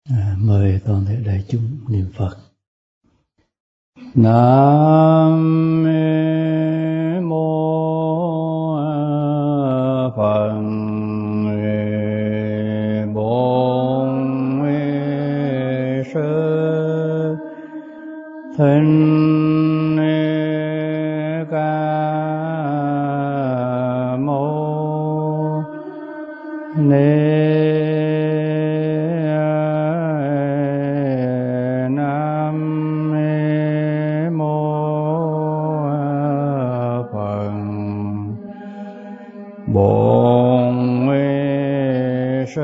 Mời toàn thể đại chúng niệm Phật. Nam mô Phật. Bổn Sư Thích Ca Mâu Ni. Bổn Sư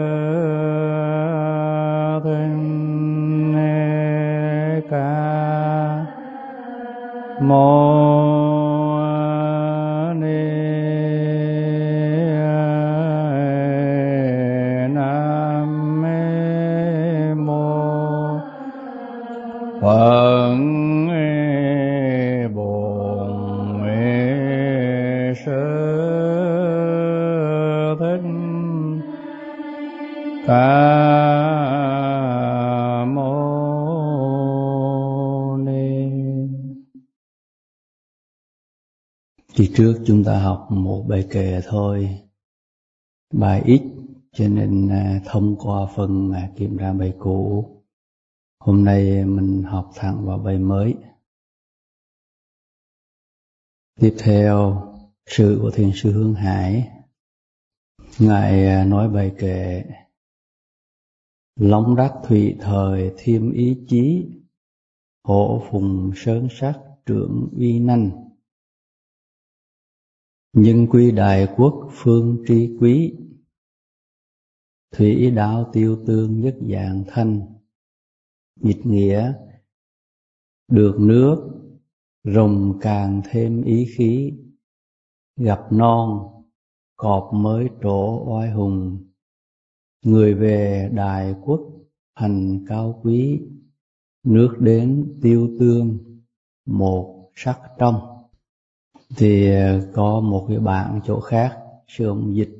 Thích Ca Mâu Ni. Nam mô Phật. Bổn Sư Ca Mâu Ni. Kỳ trước chúng ta học một bài kệ thôi, bài ít cho nên thông qua phần kiểm tra bài cũ. Hôm nay mình học thẳng vào bài mới. Tiếp theo sự của Thiền sư Hướng Hải, ngài nói bài kệ: Long đắc thụy thời thiêm ý chí, hổ phùng sơn sắc trưởng uy nanh. Nhưng quy đại quốc phương tri quý, thủy đạo tiêu tương nhất dạng thanh. Dịch nghĩa: được nước rồng càng thêm ý khí, gặp non cọp mới trổ oai hùng. Người về đại quốc hành cao quý, nước đến tiêu tương một sắc trong. Thì có một cái bảng chỗ khác, sư ông dịch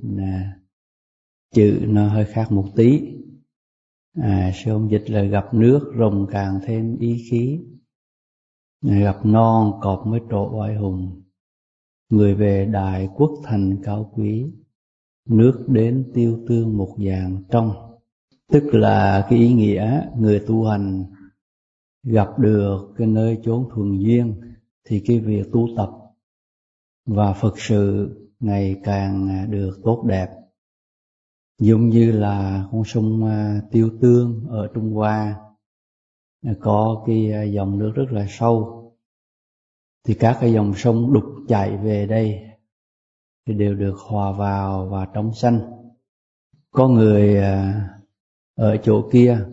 chữ nó hơi khác một tí. Sư ông dịch là gặp nước rồng càng thêm ý khí, gặp non cọp mới trổ oai hùng. Người về đại quốc thành cao quý, nước đến tiêu tương một dạng trong. Tức là cái ý nghĩa người tu hành gặp được cái nơi chốn thuần duyên thì cái việc tu tập và Phật sự ngày càng được tốt đẹp. Giống như là con sông Tiêu Tương ở Trung Hoa có cái dòng nước rất là sâu, thì các cái dòng sông đục chảy về đây thì đều được hòa vào và trong xanh. Có người ở chỗ kia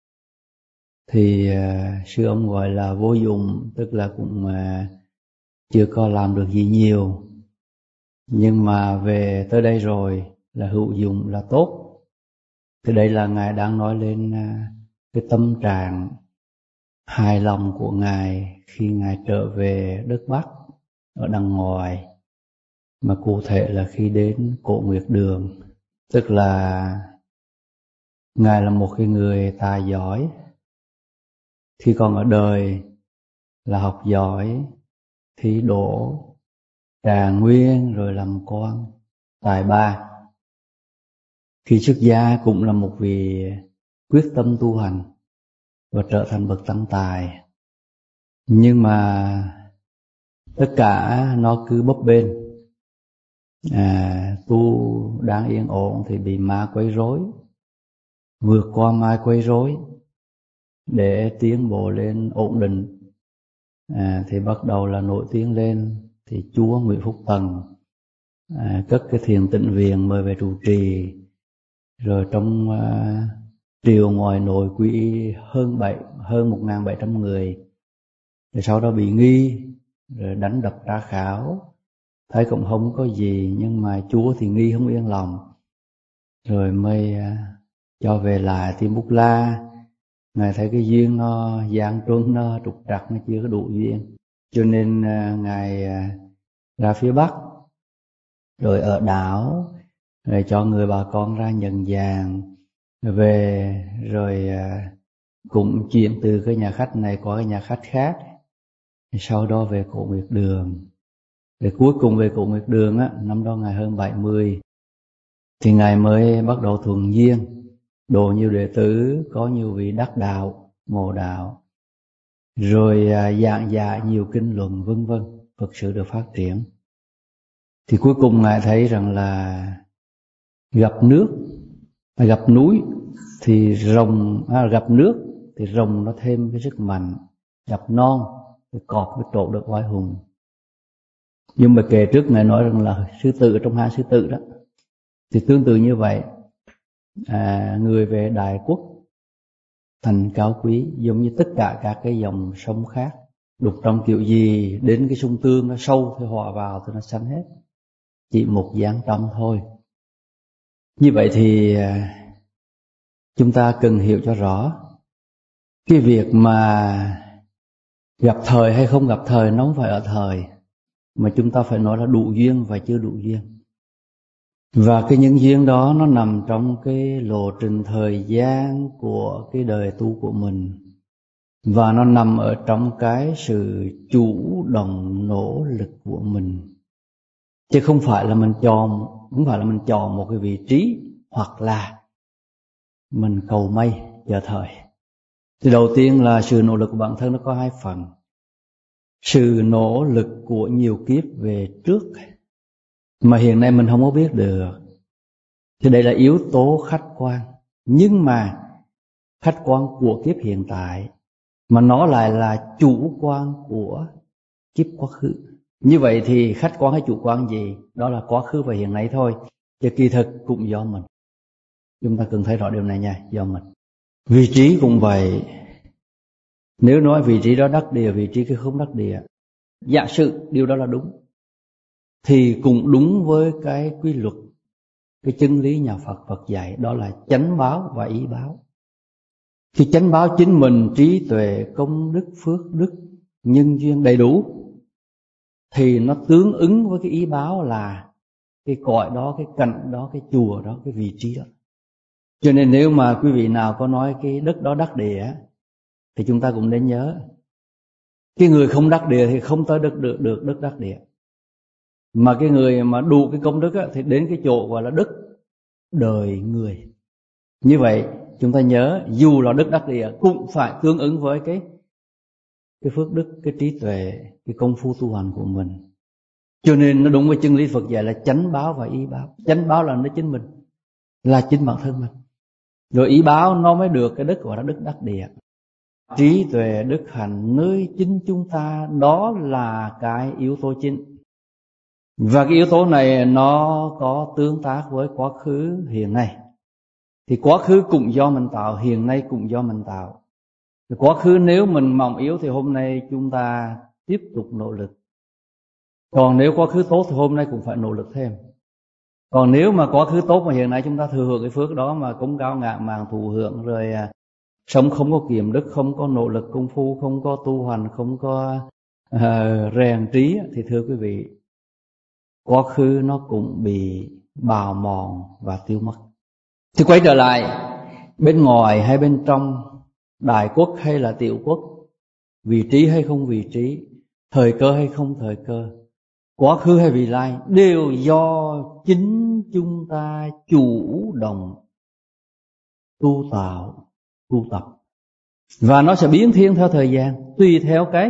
thì sư ông gọi là vô dụng, tức là cũng chưa có làm được gì nhiều, nhưng mà về tới đây rồi là hữu dụng, là tốt. Thì đây là ngài đang nói lên cái tâm trạng hài lòng của ngài khi ngài trở về đất Bắc ở đằng ngoài, mà cụ thể là khi đến Cổ Nguyệt Đường. Tức là ngài là một cái người tài giỏi, khi còn ở đời là học giỏi, thi đỗ, trà nguyên, rồi làm quan, tài ba. Khi xuất gia cũng là một vị quyết tâm tu hành và trở thành bậc tăng tài. Nhưng mà tất cả nó cứ bấp bênh. Tu đang yên ổn thì bị ma quấy rối, vượt qua ma quấy rối để tiến bộ lên ổn định. Thì bắt đầu là nổi tiếng lên, thì Chúa Nguyễn Phúc Tần cất cái thiền tịnh viện mời về trụ trì. Rồi trong triều ngoài nội quy hơn 1.700 người. Rồi sau đó bị nghi, rồi đánh đập tra khảo, thấy cũng không có gì, nhưng mà Chúa thì nghi không yên lòng, rồi mới cho về lại Tiêm Bút La. Ngài thấy cái duyên nó gian truân, nó trục trặc, nó chưa có đủ duyên, cho nên ngài ra phía Bắc, rồi ở đảo, rồi cho người bà con ra nhận vàng, về rồi cũng chuyển từ cái nhà khách này qua cái nhà khách khác, sau đó về Cổ Nguyệt Đường. Để cuối cùng về Cổ Nguyệt Đường á, năm đó Ngài hơn 70 thì Ngài mới bắt đầu thuần viên, độ nhiều đệ tử, có nhiều vị đắc đạo, ngộ đạo, rồi giảng dạy nhiều kinh luận vân vân, Phật sự được phát triển. Thì cuối cùng Ngài thấy rằng là gặp nước, gặp núi thì rồng, gặp nước thì rồng nó thêm cái sức mạnh, gặp non thì cọp mới trộn được oai hùng. Nhưng mà kể trước Ngài nói rằng là sư tử trong hai sư tử đó, thì tương tự như vậy, người về Đại Quốc thành cao quý, giống như tất cả các cái dòng sông khác, đục trong kiểu gì đến cái sông Tương nó sâu thì hòa vào thì nó xanh hết, chỉ một dáng trong thôi. Như vậy thì chúng ta cần hiểu cho rõ cái việc mà gặp thời hay không gặp thời nó không phải ở thời, mà chúng ta phải nói là đủ duyên và chưa đủ duyên. Và cái những duyên đó nó nằm trong cái lộ trình thời gian của cái đời tu của mình, và nó nằm ở trong cái sự chủ động nỗ lực của mình, chứ không phải là mình chọn một cái vị trí hoặc là mình cầu may chờ thời. Thì đầu tiên là sự nỗ lực của bản thân nó có hai phần. Sự nỗ lực của nhiều kiếp về trước mà hiện nay mình không có biết được, thì đây là yếu tố khách quan. Nhưng mà khách quan của kiếp hiện tại, mà nó lại là chủ quan của kiếp quá khứ. Như vậy thì khách quan hay chủ quan gì? Đó là quá khứ và hiện nay thôi, chứ kỳ thực cũng do mình. Chúng ta cần thấy rõ điều này nha, do mình. Vị trí cũng vậy. Nếu nói vị trí đó đắc địa, vị trí kia không đắc địa, giả sử điều đó là đúng, thì cũng đúng với cái quy luật, cái chân lý nhà Phật dạy, đó là chánh báo và ý báo. Khi chánh báo chính mình, trí tuệ, công đức, phước đức, nhân duyên đầy đủ, thì nó tương ứng với cái ý báo là cái cõi đó, cái cảnh đó, cái chùa đó, cái vị trí đó. Cho nên nếu mà quý vị nào có nói cái đất đó đắc địa, thì chúng ta cũng nên nhớ, cái người không đắc địa thì không tới được đất đắc địa, mà cái người mà đủ cái công đức thì đến cái chỗ gọi là đức đời người. Như vậy chúng ta nhớ, dù là đức đắc địa cũng phải tương ứng với cái phước đức, cái trí tuệ, cái công phu tu hành của mình. Cho nên nó đúng với chân lý Phật dạy là chánh báo và ý báo. Chánh báo là nó chính mình, là chính bản thân mình, rồi ý báo nó mới được cái đức gọi là đức đắc địa. Trí tuệ đức hạnh nơi chính chúng ta, đó là cái yếu tố chính. Và cái yếu tố này nó có tương tác với quá khứ, hiện nay. Thì quá khứ cũng do mình tạo, hiện nay cũng do mình tạo. Thì quá khứ nếu mình mỏng yếu thì hôm nay chúng ta tiếp tục nỗ lực. Còn nếu quá khứ tốt thì hôm nay cũng phải nỗ lực thêm. Còn nếu mà quá khứ tốt mà hiện nay chúng ta thừa hưởng cái phước đó mà cống cao ngạo mạn thụ hưởng, rồi sống không có kiệm đức, không có nỗ lực công phu, không có tu hành, không có rèn trí, thì thưa quý vị, quá khứ nó cũng bị bào mòn và tiêu mất. Thì quay trở lại, bên ngoài hay bên trong, đại quốc hay là tiểu quốc, vị trí hay không vị trí, thời cơ hay không thời cơ, quá khứ hay vị lai, đều do chính chúng ta chủ động tu tạo, tu tập. Và nó sẽ biến thiên theo thời gian, tùy theo cái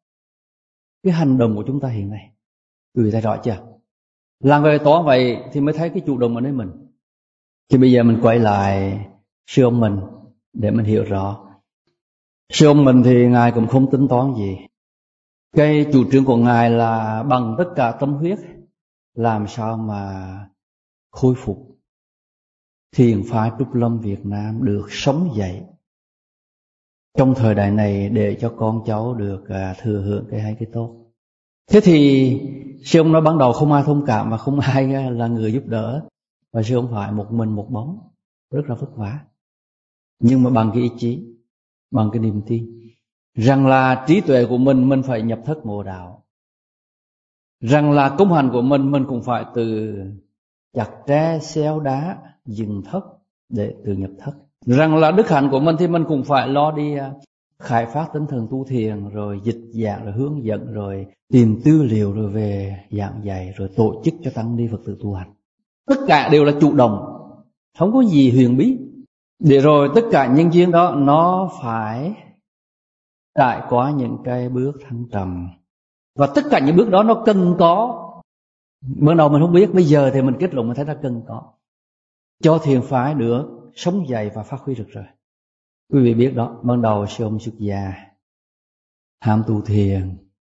hành động của chúng ta hiện nay. Quý vị thấy rõ chưa? Làm về toán vậy thì mới thấy cái chủ động ở nơi mình. Thì bây giờ mình quay lại sư ông mình để mình hiểu rõ. Sư ông mình thì Ngài cũng không tính toán gì. Cái chủ trương của Ngài là bằng tất cả tâm huyết làm sao mà khôi phục thiền phái Trúc Lâm Việt Nam được sống dậy trong thời đại này, để cho con cháu được thừa hưởng cái hay cái tốt. Thế thì sư ông nói ban đầu không ai thông cảm và không ai là người giúp đỡ, và sư ông phải một mình một bóng, rất là vất vả. Nhưng mà bằng cái ý chí, bằng cái niềm tin rằng là trí tuệ của mình phải nhập thất ngộ đạo, rằng là công hành của mình cũng phải từ chặt tre xéo đá dừng thất để từ nhập thất. Rằng là đức hạnh của mình thì mình cũng phải lo đi khai phát tinh thần tu thiền, rồi dịch giảng, rồi hướng dẫn, rồi tìm tư liệu, rồi về giảng dạy, rồi tổ chức cho tăng ni Phật tử tu hành. Tất cả đều là chủ động, không có gì huyền bí. Để rồi tất cả nhân duyên đó nó phải trải qua những cái bước thăng trầm. Và tất cả những bước đó nó cần có. Ban đầu mình không biết, bây giờ thì mình kết luận mình thấy nó cần có, cho thiền phái được sống dày và phát huy rực rỡ. Quý vị biết đó, ban đầu sư ông xuất gia, ham tu thiền,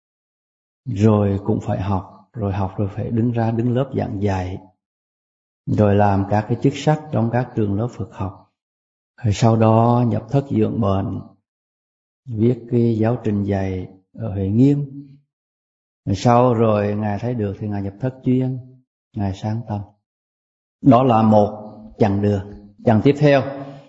rồi cũng phải học rồi phải đứng lớp giảng dạy, rồi làm các cái chức sắc trong các trường lớp Phật học. Rồi sau đó nhập thất dưỡng bệnh, viết cái giáo trình dạy ở Huệ Nghiêm. Rồi sau rồi Ngài thấy được thì Ngài nhập thất chuyên, Ngài sáng tâm. Đó là một chặng đường. Chặng tiếp theo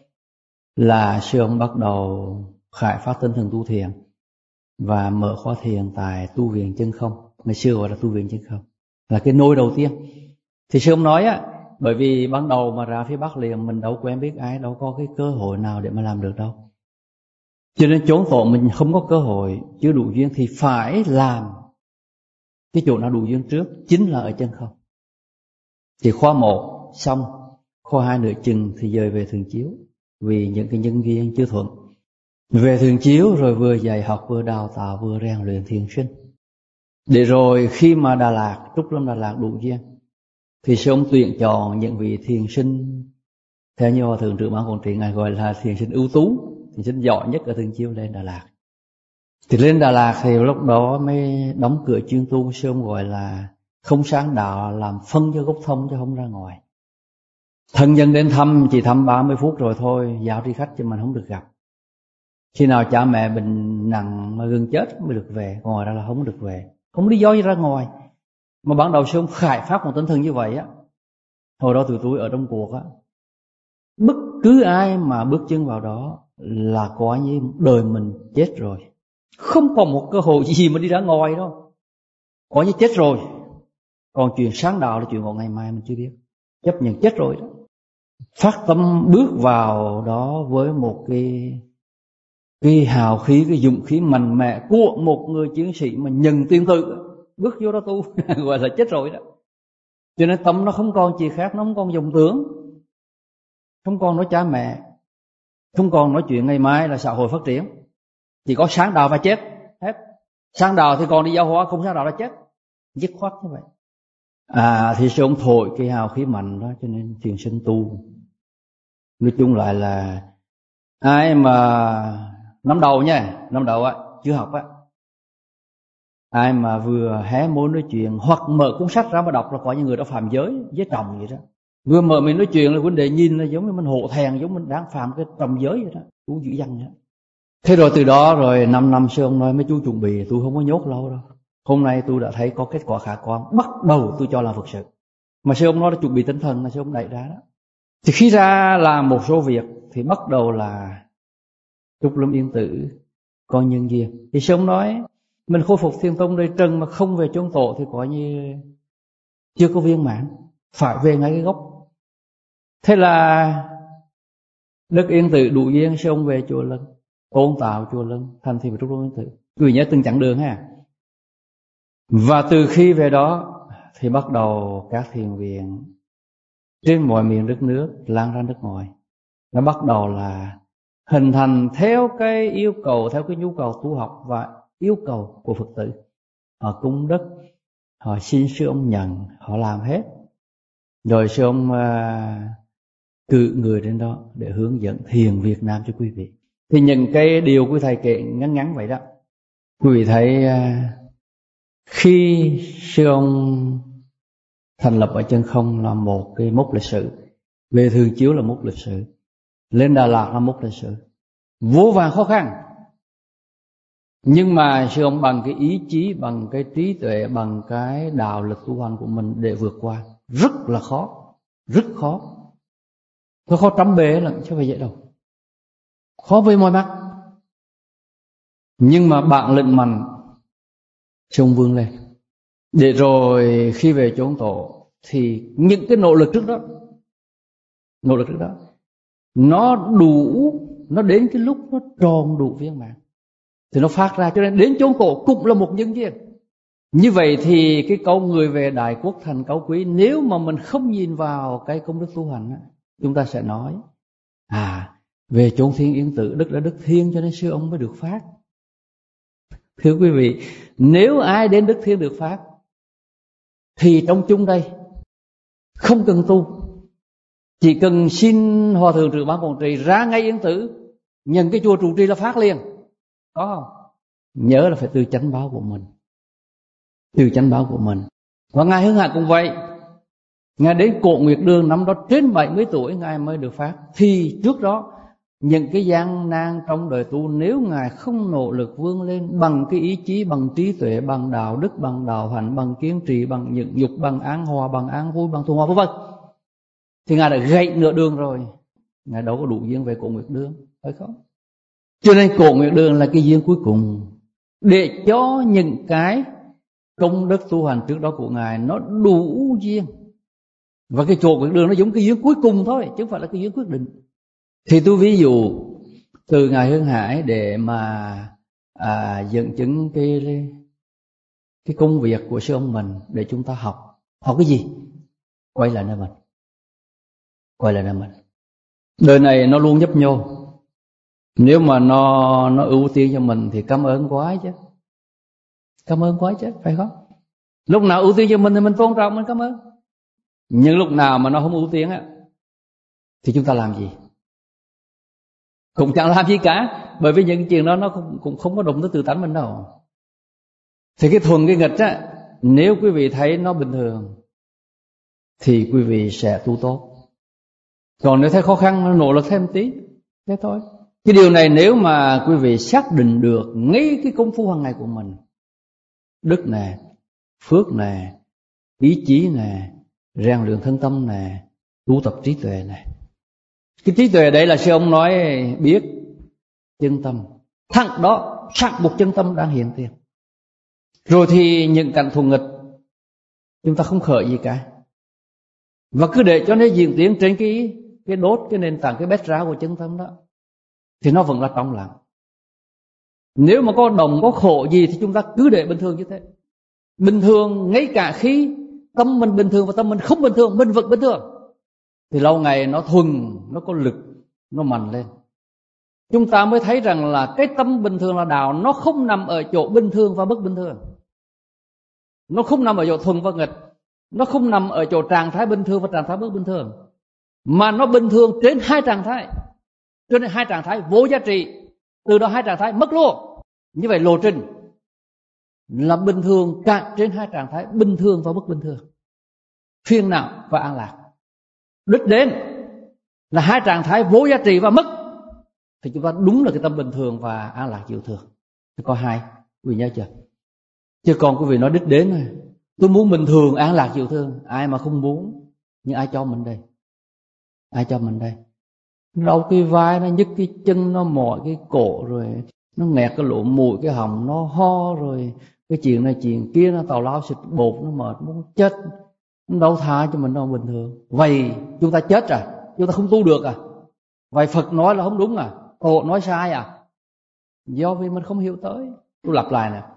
là sư ông bắt đầu khai phát tinh thần tu thiền và mở khóa thiền tại tu viện Chân Không. Ngày xưa gọi là tu viện Chân Không, là cái nôi đầu tiên. Thì sư ông nói á, bởi vì ban đầu mà ra phía Bắc liền mình đâu quen biết ai, đâu có cái cơ hội nào để mà làm được đâu. Cho nên chốn tổ mình không có cơ hội, chưa đủ duyên thì phải làm cái chỗ nào đủ duyên trước, chính là ở Chân Không. Thì khóa 1 xong, khóa 2 nửa chừng thì dời về Thường Chiếu, vì những cái nhân duyên chưa thuận. Về Thường Chiếu rồi vừa dạy học, vừa đào tạo, vừa rèn luyện thiền sinh. Để rồi khi mà Đà Lạt, Trúc Lâm Đà Lạt đủ duyên, thì sư ông tuyển chọn những vị thiền sinh, theo như Hòa Thượng Trưởng Ban Quản trị Ngài gọi là thiền sinh ưu tú, thiền sinh giỏi nhất ở Thường Chiếu lên Đà Lạt. Thì lên Đà Lạt thì lúc đó mới đóng cửa chuyên tu, sư ông gọi là không sáng đạo, làm phân cho gốc thông chứ không ra ngoài. Thân nhân đến thăm chỉ thăm 30 phút rồi thôi, giáo tri khách chứ mình không được gặp. Khi nào cha mẹ bệnh nặng mà gần chết mới được về, ngoài ra là không được về, không lý do gì ra ngoài. Mà ban đầu sư ông khai phát một tinh thần như vậy á. Hồi đó tụi tôi ở trong cuộc á, bất cứ ai mà bước chân vào đó là coi như đời mình chết rồi, không còn một cơ hội gì mà đi ra ngoài đâu, coi như chết rồi. Còn chuyện sáng đạo là chuyện của ngày mai mình chưa biết, chấp nhận chết rồi đó. Phát tâm bước vào đó với một cái hào khí, cái dũng khí mạnh mẽ của một người chiến sĩ mà nhận tiền tự, bước vô đó tu gọi là chết rồi đó. Cho nên tâm nó không còn gì khác, nó không còn dòng tưởng, không còn nói cha mẹ, không còn nói chuyện ngày mai là xã hội phát triển, chỉ có sáng đạo và chết hết. Sáng đạo thì còn đi giáo hóa, không sáng đạo là chết, dứt khoát như vậy. Thì sư ông thổi cái hào khí mạnh đó, cho nên thiền sinh tu nói chung lại là ai mà năm đầu nha, năm đầu á chưa học á, ai mà vừa hé môi nói chuyện hoặc mở cuốn sách ra mà đọc là coi như người đó phạm giới trọng vậy đó. Vừa mở mình nói chuyện là vấn đề nhìn là giống như mình hộ thẹn, giống mình đang phạm cái trầm giới vậy đó, cũng dữ dằn vậy. Thế rồi từ đó rồi 5 năm sư ông nói mấy chú chuẩn bị, tôi không có nhốt lâu đâu. Hôm nay tôi đã thấy có kết quả khả quan, bắt đầu tôi cho làm Phật sự. Mà sư ông nói là chuẩn bị tinh thần là sư ông đẩy ra đó. Thì khi ra làm một số việc thì bắt đầu là Trúc Lâm Yên Tử con nhân duyên. Thì sư ông nói mình khôi phục thiền tông đời Trần mà không về chốn tổ thì coi như chưa có viên mãn, phải về ngay cái gốc. Thế là Đức Yên Tử đủ duyên, sư ông về chùa Lân, tôn tạo chùa Lân, thành thì Trúc Lâm Yên Tử. Quý vị nhớ từng chặng đường ha. Và từ khi về đó thì bắt đầu các thiền viện trên mọi miền đất nước lan ra nước ngoài. Nó bắt đầu là hình thành theo cái yêu cầu, theo cái nhu cầu tu học và yêu cầu của Phật tử. Họ cúng đất, họ xin sư ông nhận, họ làm hết. Rồi sư ông cử người đến đó để hướng dẫn thiền Việt Nam cho quý vị. Thì những cái điều quý thầy kể ngắn ngắn vậy đó, quý vị thấy khi sư ông thành lập ở Chân Không là một cái mốc lịch sử, về Thường Chiếu là mốc lịch sử, lên Đà Lạt là mốc lịch sử, vô vàn khó khăn. Nhưng mà sư ông bằng cái ý chí, bằng cái trí tuệ, bằng cái đạo lực tu hành của mình để vượt qua. Rất là khó, rất khó. Nó khó trăm bề lận chứ không phải dễ đâu, khó với mọi mặt. Nhưng mà bản lĩnh mạnh, sư ông vươn lên. Để rồi khi về chốn tổ thì những cái nỗ lực trước đó nó đủ, nó đến cái lúc nó tròn đủ viên mãn thì nó phát ra. Cho nên đến chốn khổ cũng là một nhân duyên. Như vậy thì cái câu người về đại quốc thành cao quý, nếu mà mình không nhìn vào cái công đức tu hành, chúng ta sẽ nói về chốn thiên yên tử, đức là đức thiên cho nên sư ông mới được phát. Thưa quý vị, nếu ai đến đức thiên được phát thì trong chúng đây không cần tu, chỉ cần xin hòa thượng trưởng ban quản trị ra ngay yên tử, nhận cái chùa trụ trì là phát liền. Có không? Nhớ là phải từ chánh báo của mình, từ chánh báo của mình. Và ngài Hưng Hải cũng vậy. Ngài đến Cổ Nguyệt Đường năm đó trên 70 tuổi ngài mới được phát. Thì trước đó những cái gian nan trong đời tu, nếu ngài không nỗ lực vươn lên bằng cái ý chí, bằng trí tuệ, bằng đạo đức, bằng đạo hạnh, bằng kiên trì, bằng nhịn nhục, bằng an hòa, bằng an vui, bằng thuần hòa vân vân, thì ngài đã gãy nửa đường rồi. Ngài đâu có đủ duyên về Cổ Nguyệt Đường, phải không? Cho nên Cổ Nguyệt Đường là cái duyên cuối cùng, để cho những cái công đức tu hành trước đó của ngài nó đủ duyên. Và cái Cổ Nguyệt Đường nó giống cái duyên cuối cùng thôi, chứ không phải là cái duyên quyết định. Thì tôi ví dụ từ ngài Hưng Hải để mà dẫn chứng cái công việc của sư ông mình để chúng ta học cái gì? Quay lại nơi mình, quay lại nơi mình. Đời này nó luôn nhấp nhô. Nếu mà nó ưu tiên cho mình thì cảm ơn quá chứ, cảm ơn quá chứ, phải không? Lúc nào ưu tiên cho mình thì mình tôn trọng, mình cảm ơn. Nhưng lúc nào mà nó không ưu tiên thì chúng ta làm gì? Cũng chẳng làm gì cả, bởi vì những chuyện đó nó cũng không có đụng tới tự tánh mình đâu. Thì cái thuần cái nghịch nếu quý vị thấy nó bình thường thì quý vị sẽ tu tốt. Còn nếu thấy khó khăn, nó nỗ lực thêm tí, thế thôi. Cái điều này nếu mà quý vị xác định được ngay cái công phu hàng ngày của mình, đức nè, phước nè, ý chí nè, rèn luyện thân tâm nè, tu tập trí tuệ nè. Cái trí tuệ đấy là sư ông nói biết chân tâm, thẳng đó sẵn một chân tâm đang hiện tiền. Rồi thì những cảnh thù nghịch chúng ta không khởi gì cả, và cứ để cho nó diễn tiến trên cái đốt, cái nền tảng, cái bét ráo của chân tâm đó, thì nó vẫn là trong lặng. Nếu mà có đồng có khổ gì thì chúng ta cứ để bình thường như thế. Bình thường ngay cả khi tâm mình bình thường và tâm mình không bình thường, mình vẫn bình thường, thì lâu ngày nó thuần, nó có lực, nó mạnh lên. Chúng ta mới thấy rằng là cái tâm bình thường là đạo, nó không nằm ở chỗ bình thường và bất bình thường, nó không nằm ở chỗ thuần và nghịch, nó không nằm ở chỗ trạng thái bình thường và trạng thái bất bình thường, mà nó bình thường trên hai trạng thái. Cho nên hai trạng thái vô giá trị, từ đó hai trạng thái mất luôn. Như vậy lộ trình là bình thường cả trên hai trạng thái bình thường và bất bình thường, phiền não và an lạc. Đích đến là hai trạng thái vô giá trị và mất, thì chúng ta đúng là cái tâm bình thường và an lạc diệu thường. Có hai, quý vị nhớ chưa? Chứ còn quý vị nói đích đến này, tôi muốn bình thường an lạc diệu thường, ai mà không muốn. Nhưng ai cho mình đây? Ai cho mình đây? Nó đau cái vai, nó nhức cái chân, nó mỏi cái cổ, rồi nó nghẹt cái lỗ mũi, cái họng nó ho, rồi cái chuyện này chuyện kia, nó tào lao xịt bột, nó mệt muốn chết. Nó đâu tha cho mình đâu bình thường. Vậy chúng ta chết chúng ta không tu được Vậy Phật nói là không đúng Tổ nói sai Do vì mình không hiểu tới. Tôi lặp lại nè,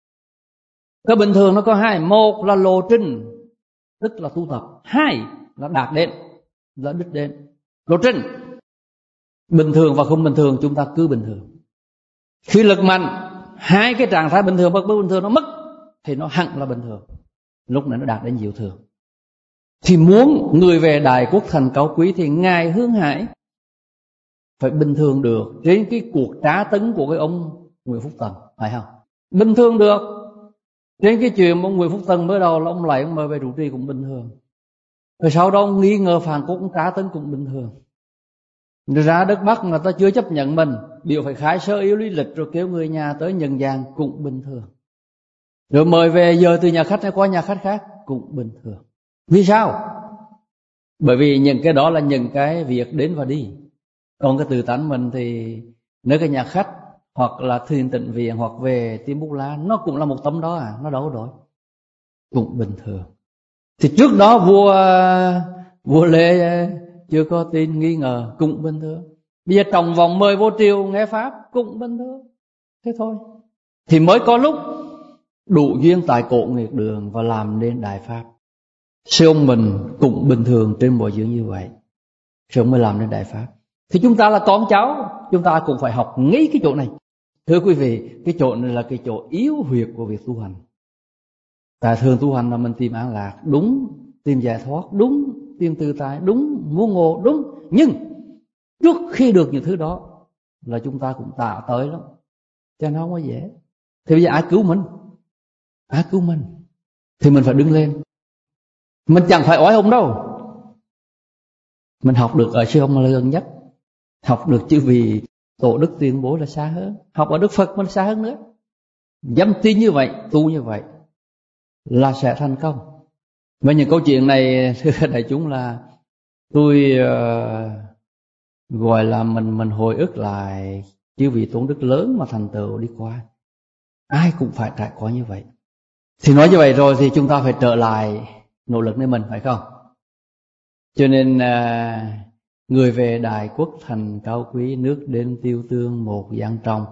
cái bình thường nó có hai. Một là lộ trình, tức là tu tập. Hai là đạt đến, là đích đến. Lộ trình bình thường và không bình thường, chúng ta cứ bình thường. Khi lực mạnh, hai cái trạng thái bình thường và bất bình thường nó mất, thì nó hẳn là bình thường. Lúc này nó đạt đến diệu thường. Thì muốn người về đại quốc thành cao quý thì ngài Hưng Hải phải bình thường được trên cái cuộc trá tấn của cái ông Nguyễn Phúc Tần, phải không? Bình thường được trên cái chuyện ông Nguyễn Phúc Tần mới đầu là ông lại ông mời về trụ trì cũng bình thường. Rồi sau đó ông nghi ngờ phản quốc, ông trá tấn cũng bình thường. Rồi ra đất Bắc người ta chưa chấp nhận mình, biểu phải khai sơ yếu lý lịch, rồi kêu người nhà tới nhận dạng cũng bình thường. Rồi mời về giờ từ nhà khách hay qua nhà khách khác cũng bình thường. Vì sao? Bởi vì những cái đó là những cái việc đến và đi. Còn cái tự tánh mình thì nếu cái nhà khách hoặc là thiền tịnh viện hoặc về Tim Bút Lá, nó cũng là một tấm đó nó đâu có đổi, cũng bình thường. Thì trước đó vua Lê chưa có tin nghi ngờ cũng bình thường. Bây giờ trong vòng 10 vô triều nghe pháp cũng bình thường. Thế thôi. Thì mới có lúc đủ duyên tại Cổ Nguyệt Đường và làm nên đại pháp. Sư ông mình cũng bình thường trên mọi dưỡng như vậy, sư ông mới làm nên đại pháp. Thì chúng ta là con cháu, chúng ta cũng phải học ngay cái chỗ này. Thưa quý vị, cái chỗ này là cái chỗ yếu huyệt của việc tu hành. Tại thường tu hành là mình tìm an lạc, đúng, tìm giải thoát, đúng, tìm tự tại, đúng, muốn ngộ, đúng. Nhưng trước khi được những thứ đó là chúng ta cũng tạ tới lắm, cho nó không có dễ. Thì bây giờ ai cứu mình? Ai cứu mình? Thì mình phải đứng lên. Mình chẳng phải oai hùng đâu. Mình học được ở sư ông là gần nhất, học được chữ vì tổ đức tuyên bố là xa hơn, học ở Đức Phật mình xa hơn nữa. Dám tin như vậy, tu như vậy là sẽ thành công. Và những câu chuyện này thưa đại chúng là tôi gọi là mình hồi ức lại chư vị tôn đức lớn mà thành tựu đi qua. Ai cũng phải trải qua như vậy. Thì nói như vậy rồi thì chúng ta phải trở lại nỗ lực nơi mình, phải không? Cho nên người về Đại Quốc thành cao quý, nước đến tiêu tương một giang trong.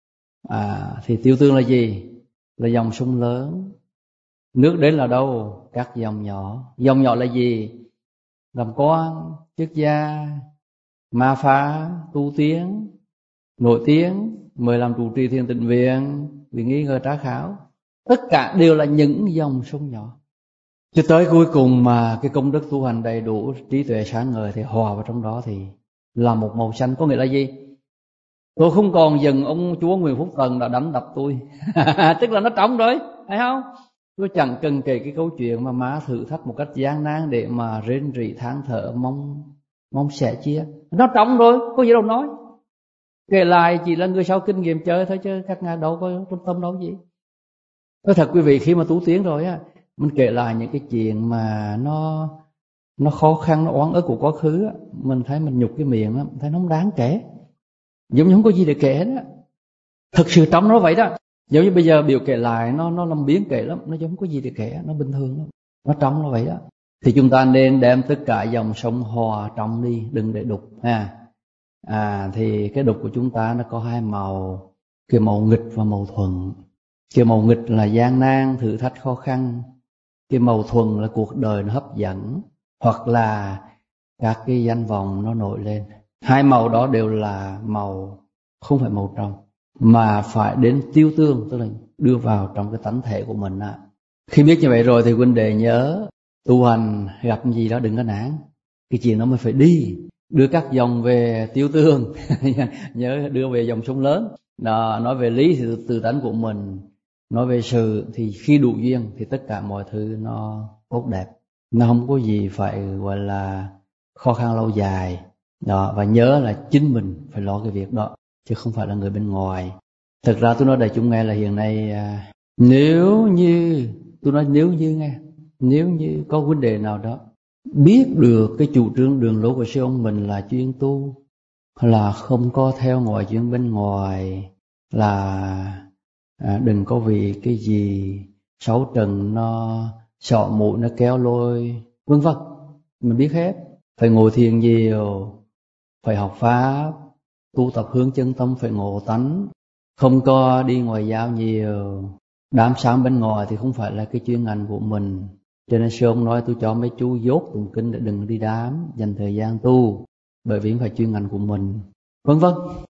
Thì tiêu tương là gì? Là dòng sông lớn. Nước đến là đâu? Các dòng nhỏ. Dòng nhỏ là gì? Làm quan, chức gia, ma phá, tu tiến, nổi tiếng, mời làm trụ trì Thiền Tịnh Viện, vì nghi ngờ trá khảo. Tất cả đều là những dòng sông nhỏ. Cho tới cuối cùng mà cái công đức tu hành đầy đủ, trí tuệ sáng ngời thì hòa vào trong đó thì là một màu xanh. Có nghĩa là gì? Tôi không còn dừng ông chúa Nguyễn Phúc Tần đã đánh đập tôi. Tức là nó trống rồi, thấy không? Tôi chẳng cần kể cái câu chuyện mà má thử thách một cách gian nan để mà rên rỉ than thở mong sẻ chia. Nó trống rồi, có gì đâu nói. Kể lại chỉ là người sau kinh nghiệm chơi thôi chứ các ngài đâu có trung tâm đâu gì. Nói thật quý vị, khi mà tu tiến rồi á, mình kể lại những cái chuyện mà nó khó khăn, nó oán ức của quá khứ á, mình thấy mình nhục cái miệng á, thấy nó không đáng kể, giống như không có gì để kể đó. Thực sự trong nó vậy đó. Giống như bây giờ biểu kể lại nó làm biến kể lắm, nó không có gì để kể, nó bình thường lắm, nó trong nó vậy đó. Thì chúng ta nên đem tất cả dòng sông hòa trong đi, đừng để đục ha. Thì cái đục của chúng ta nó có hai màu, cái màu nghịch và màu thuận. Cái màu nghịch là gian nan, thử thách, khó khăn. Cái màu thuận là cuộc đời nó hấp dẫn, hoặc là các cái danh vọng nó nổi lên. Hai màu đó đều là màu không phải màu trong, mà phải đến tiêu tương, tức là đưa vào trong cái tánh thể của mình. Khi biết như vậy rồi thì huynh đệ nhớ tu hành gặp gì đó đừng có nản, cái chuyện đó mới phải đi, đưa các dòng về tiêu tương. Nhớ đưa về dòng sông lớn. Nói về lý thì từ tánh của mình, nói về sự thì khi đủ duyên thì tất cả mọi thứ nó tốt đẹp, nó không có gì phải gọi là khó khăn lâu dài đó. Và nhớ là chính mình phải lo cái việc đó, chứ không phải là người bên ngoài. Thực ra tôi nói đại chúng nghe là hiện nay nếu như tôi nói nếu như có vấn đề nào đó biết được cái chủ trương đường lối của sư ông mình là chuyên tu, là không có theo ngoại chuyện bên ngoài, là đừng có vì cái gì xấu trần nó sọ mũi nó kéo lôi vân vân, mình biết hết. Phải ngồi thiền nhiều, phải học pháp, tu tập hướng chân tâm, phải ngộ tánh, không có đi ngoài giao nhiều. Đám sáng bên ngoài thì không phải là cái chuyên ngành của mình. Cho nên sư ông nói tôi cho mấy chú dốt tụng kinh để đừng đi đám, dành thời gian tu, bởi vì không phải chuyên ngành của mình, vân vân.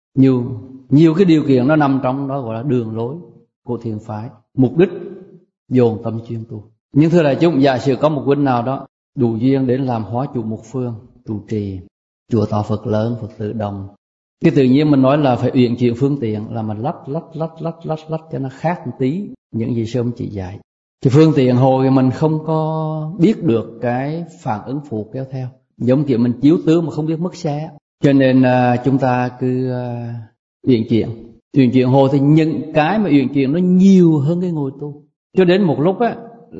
Nhiều cái điều kiện nó nằm trong đó, gọi là đường lối của thiền phái. Mục đích dồn tâm chuyên tu. Nhưng thưa đại chúng, giả sử có một huynh nào đó đủ duyên đến làm hóa chủ một phương, trụ trì chùa to Phật lớn, Phật tử đồng, cái tự nhiên mình nói là phải uyển chuyển phương tiện, là mình lách cho nó khác một tí những gì sư ông chỉ dạy. Thì phương tiện hồi mình không có biết được cái phản ứng phụ kéo theo, giống kiểu mình chiếu tướng mà không biết mất xe. Cho nên chúng ta cứ uyển chuyển hồi thì những cái mà uyển chuyển nó nhiều hơn cái ngồi tu. Cho đến một lúc á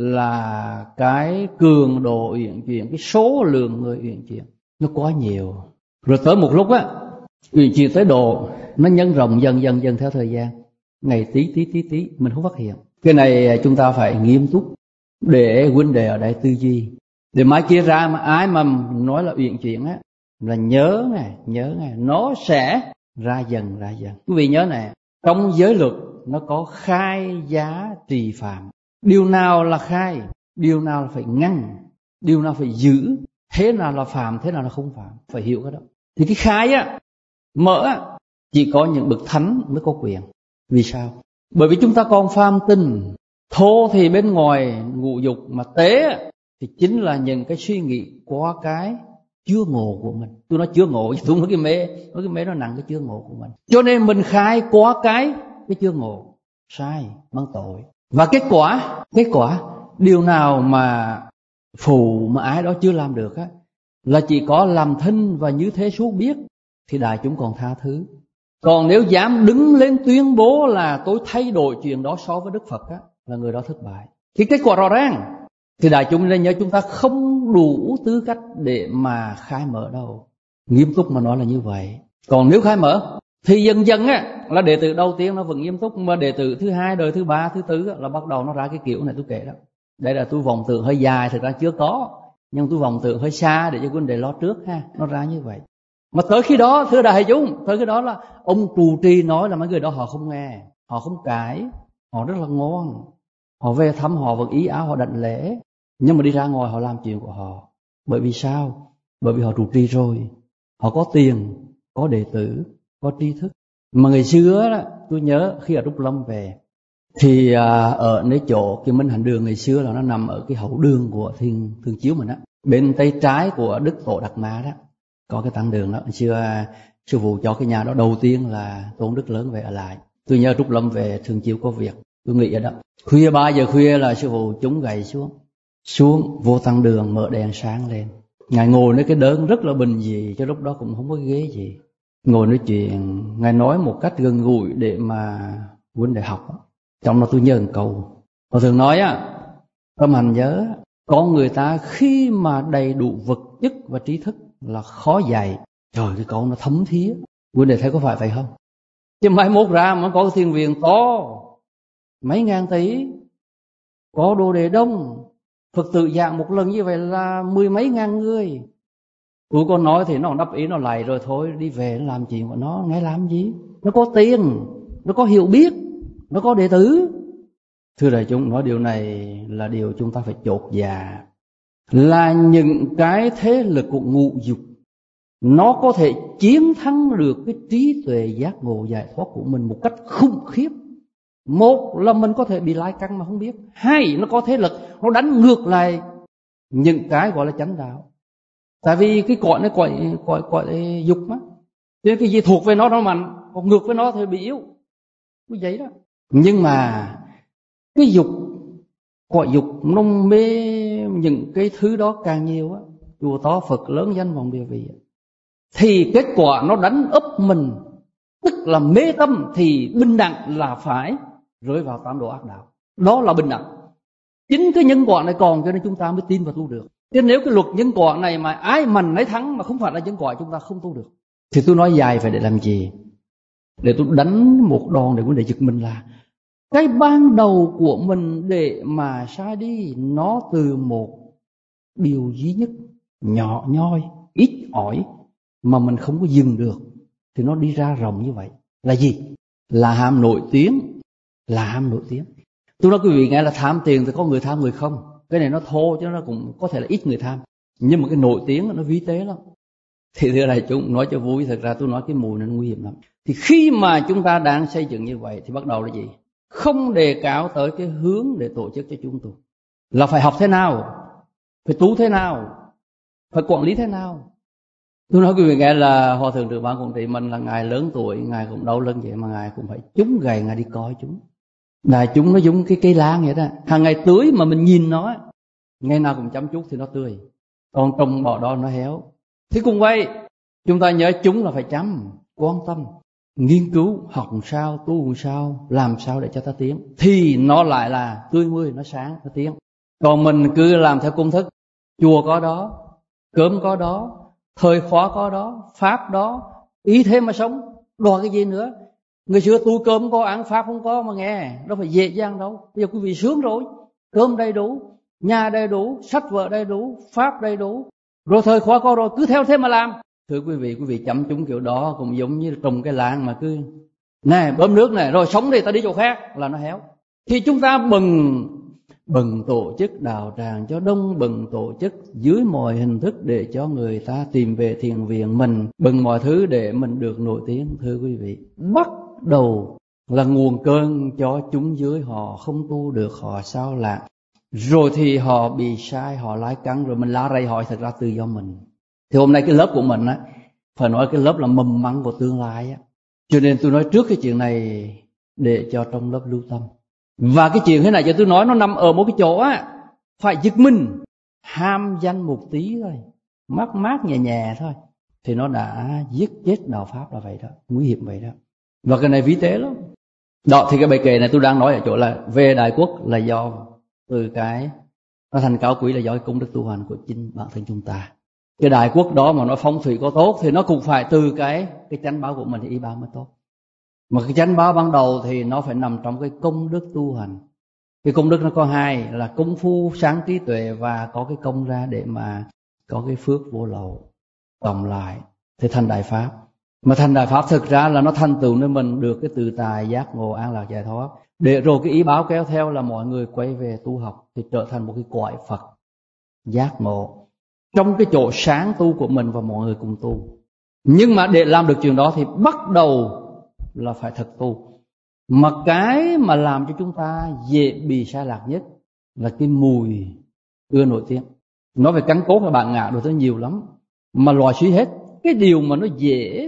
là cái cường độ uyển chuyển, cái số lượng người uyển chuyển nó quá nhiều. Rồi tới một lúc á uyển chuyển tới độ nó nhân rộng dần theo thời gian, ngày tí mình không phát hiện. Cái này chúng ta phải nghiêm túc để huynh đệ ở đây tư duy. Để mai kia ra mà ai mà nói là uyển chuyển á, là nhớ nghe, nó sẽ ra dần. Quý vị nhớ này, trong giới luật nó có khai giá trì phạm. Điều nào là khai, điều nào là phải ngăn, điều nào phải giữ, thế nào là phạm, thế nào là không phạm, phải hiểu cái đó. Thì cái khai á, mở á, chỉ có những bậc thánh mới có quyền. Vì sao? Bởi vì chúng ta còn phàm tình. Thô thì bên ngoài ngũ dục, mà tế thì chính là những cái suy nghĩ qua cái chưa ngộ của mình. Tôi nói chưa ngộ, tôi nói cái mê nó nặng cái chưa ngộ của mình. Cho nên mình khai qua cái chưa ngộ, sai, mang tội. Và kết quả điều nào mà phù mà ai đó chưa làm được á, là chỉ có làm thinh và như thế suốt biết thì đại chúng còn tha thứ. Còn nếu dám đứng lên tuyên bố là tôi thay đổi chuyện đó so với Đức Phật á, là người đó thất bại. Cái kết quả rõ ràng. Thì đại chúng nên nhớ chúng ta không đủ tư cách để mà khai mở đâu. Nghiêm túc mà nói là như vậy. Còn nếu khai mở thì dần dần á, là đệ tử đầu tiên nó vẫn nghiêm túc, mà đệ tử thứ hai, đời thứ ba, thứ tư á, là bắt đầu nó ra cái kiểu này tôi kể đó. Đây là tôi vòng tượng hơi dài, thực ra chưa có, nhưng tôi vòng tượng hơi xa để cho vấn đề lo trước ha. Nó ra như vậy. Mà tới khi đó, thưa đại chúng, tới khi đó là ông trụ trì nói là mấy người đó họ không nghe, họ không cãi, họ rất là ngoan. Họ về thăm họ vẫn ý áo, họ đảnh lễ, nhưng mà đi ra ngoài họ làm chuyện của họ. Bởi vì sao? Bởi vì họ trụ trì rồi, họ có tiền, có đệ tử, có tri thức. Mà ngày xưa đó, tôi nhớ khi ở Trúc Lâm về thì ở nơi chỗ cái Minh Hạnh Đường ngày xưa là nó nằm ở cái hậu đường của Thiên Chiếu mình á, bên tay trái của Đức Tổ Đạt Ma đó có cái tăng đường đó. Xưa sư phụ cho cái nhà đó đầu tiên là Tôn Đức Lớn về ở lại. Tôi nhớ Trúc Lâm về Thường Chiếu có việc, tôi nghĩ ở đó khuya 3 giờ khuya là sư phụ chúng gầy xuống vô tăng đường, mở đèn sáng lên. Ngài ngồi nơi cái đớn rất là bình dị, cho lúc đó cũng không có ghế gì, ngồi nói chuyện. Ngài nói một cách gần gũi để mà huynh đệ học. Trong đó tôi nhớ một câu họ thường nói á, tâm hành nhớ, có người ta khi mà đầy đủ vật chất và trí thức là khó dạy. Trời, cái câu nó thấm thía. Huynh đệ thấy có phải vậy không? Chứ mai mốt ra mà có cái thiền viện to mấy ngàn tỷ, có đồ đề đông, Phật tự giảng một lần như vậy là 10 mấy ngàn người. Tôi còn nói thì nó đáp ý, nó lại rồi thôi, đi về nó làm chuyện của nó, nghe làm gì? Nó có tiền, nó có hiểu biết, nó có đệ tử. Thưa đại chúng, nói điều này là điều chúng ta phải chột dạ. Là những cái thế lực của ngũ dục nó có thể chiến thắng được cái trí tuệ giác ngộ giải thoát của mình một cách khủng khiếp. Một là mình có thể bị lai căng mà không biết. Hai, nó có thế lực nó đánh ngược lại những cái gọi là chánh đạo. Tại vì cái cõi nó cõi dục á, nên cái gì thuộc về nó mạnh, còn ngược với nó thì bị yếu. Như vậy đó. Nhưng mà cái dục, cõi dục nó mê những cái thứ đó càng nhiều á, chùa to Phật lớn danh vọng địa vị, thì kết quả nó đánh úp mình, tức là mê tâm thì bình đẳng là phải rơi vào tam độ ác đạo. Đó là bình đẳng. Chính cái nhân quả này còn, cho nên chúng ta mới tin và tu được. Chứ nếu cái luật nhân quả này mà ai mạnh nấy thắng mà không phải là nhân quả, chúng ta không tu được. Thì tôi nói dài phải để làm gì? Để tôi đánh một đòn để vấn đề giật mình là cái ban đầu của mình để mà sai đi, nó từ một điều duy nhất nhỏ nhoi, ít ỏi mà mình không có dừng được, thì nó đi ra rộng như vậy. Là gì? Là ham nổi tiếng. Là ham nổi tiếng. Tôi nói quý vị nghe là tham tiền thì có người tham người không. Cái này nó thô chứ nó cũng có thể là ít người tham. Nhưng mà cái nổi tiếng nó vi tế lắm. Thì thưa đại chúng, nói cho vui, thật ra tôi nói cái mùi này nó nguy hiểm lắm. Thì khi mà chúng ta đang xây dựng như vậy thì bắt đầu là gì? Không đề cao tới cái hướng để tổ chức cho chúng tôi. Là phải học thế nào, phải tu thế nào, phải quản lý thế nào. Tôi nói quý vị nghe là Hòa Thượng Trưởng Ban Quản trị mình là ngài lớn tuổi, ngài cũng đau lưng vậy mà ngài cũng phải chúng gầy, ngài đi coi chúng. Đại chúng nó giống cái cây lan vậy đó, hàng ngày tưới mà mình nhìn nó, ngày nào cũng chăm chút thì nó tươi, còn trồng bỏ đó nó héo. Thì cùng vậy, chúng ta nhớ chúng là phải chăm, quan tâm, nghiên cứu, học sao, tu sao, làm sao để cho ta tiến, thì nó lại là tươi mươi, nó sáng, nó tiến. Còn mình cứ làm theo công thức, chùa có đó, cơm có đó, thời khóa có đó, pháp đó, ý thế mà sống, đòi cái gì nữa. Người xưa tu cơm có ăn, pháp không có mà nghe, đâu phải dễ dàng đâu. Bây giờ quý vị sướng rồi, cơm đầy đủ, nhà đầy đủ, sách vở đầy đủ, pháp đầy đủ, rồi thời khóa có rồi, cứ theo thế mà làm. Thưa quý vị chậm chúng kiểu đó cũng giống như trồng cái làng mà cứ này bơm nước này rồi sống đi ta đi chỗ khác là nó héo. Thì chúng ta bừng tổ chức đạo tràng cho đông, bừng tổ chức dưới mọi hình thức để cho người ta tìm về thiền viện mình, bừng mọi thứ để mình được nổi tiếng. Thưa quý vị, bắt đầu là nguồn cơn cho chúng dưới họ không tu được, họ sao lạc, rồi thì họ bị sai, họ lái cắn, rồi mình la rầy họ, thật ra tự do mình. Thì hôm nay cái lớp của mình á, phải nói cái lớp là mầm măng của tương lai á. Cho nên tôi nói trước cái chuyện này để cho trong lớp lưu tâm. Và cái chuyện thế này cho tôi nói nó nằm ở một cái chỗ á, phải giật mình, ham danh một tí thôi, mát nhẹ nhẹ thôi, thì nó đã giết chết đạo pháp là vậy đó, nguy hiểm vậy đó. Và cái này vi tế lắm. Đó, thì cái bài kệ này tôi đang nói ở chỗ là về Đại Quốc là do từ cái nó thành cao quý là do cái công đức tu hành của chính bản thân chúng ta. Cái Đại Quốc đó mà nó phong thủy có tốt thì nó cũng phải từ cái chánh báo của mình thì y báo mới tốt. Mà cái chánh báo ban đầu thì nó phải nằm trong cái công đức tu hành. Cái công đức nó có hai là công phu sáng trí tuệ và có cái công ra để mà có cái phước vô lậu. Tổng lại thì thành Đại Pháp. Mà thành Đại Pháp thực ra là nó thành tựu nên mình được cái tự tài giác ngộ an lạc giải thoát. Để rồi cái ý báo kéo theo là mọi người quay về tu học thì trở thành một cái cõi Phật giác ngộ trong cái chỗ sáng tu của mình và mọi người cùng tu. Nhưng mà để làm được chuyện đó thì bắt đầu là phải thật tu. Mà cái mà làm cho chúng ta dễ bị sai lạc nhất là cái mùi ưa nổi tiếng. Nói về cắn cốt là bạn ngạ đồ tới nhiều lắm. Mà loại suy hết, cái điều mà nó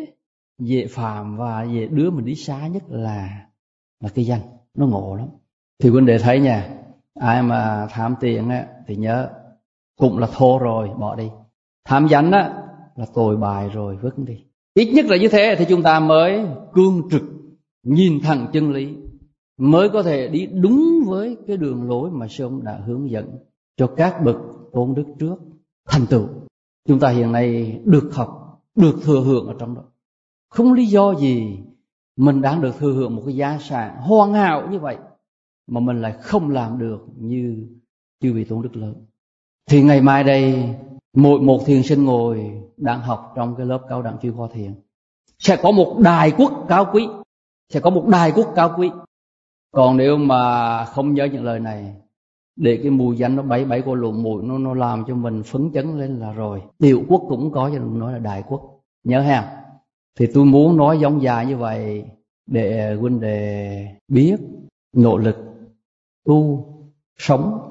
dễ phạm và dễ đưa mình đi xa nhất là cái danh. Nó ngộ lắm. Thì huynh đệ thấy nha, ai mà tham tiền á, thì nhớ cũng là thô rồi, bỏ đi. Tham danh á, là tồi bài rồi, vứt đi. Ít nhất là như thế thì chúng ta mới cương trực, nhìn thẳng chân lý, mới có thể đi đúng với cái đường lối mà sư ông đã hướng dẫn cho các bậc tôn đức trước thành tựu. Chúng ta hiện nay được học, được thừa hưởng ở trong đó. Không lý do gì mình đang được thừa hưởng một cái gia sản hoàn hảo như vậy mà mình lại không làm được như chư vị tôn đức lớn. Thì ngày mai đây, mỗi một thiền sinh ngồi đang học trong cái lớp cao đẳng chuyên khoa thiền sẽ có một Đại Quốc cao quý, sẽ có một Đại Quốc cao quý. Còn nếu mà không nhớ những lời này, để cái mùi danh nó bay qua lỗ mũi, nó làm cho mình phấn chấn lên là rồi. Tiểu quốc cũng có, cho nên nói là Đại Quốc. Nhớ ha. Thì tôi muốn nói giống dài như vậy để huynh đệ biết nỗ lực tu sống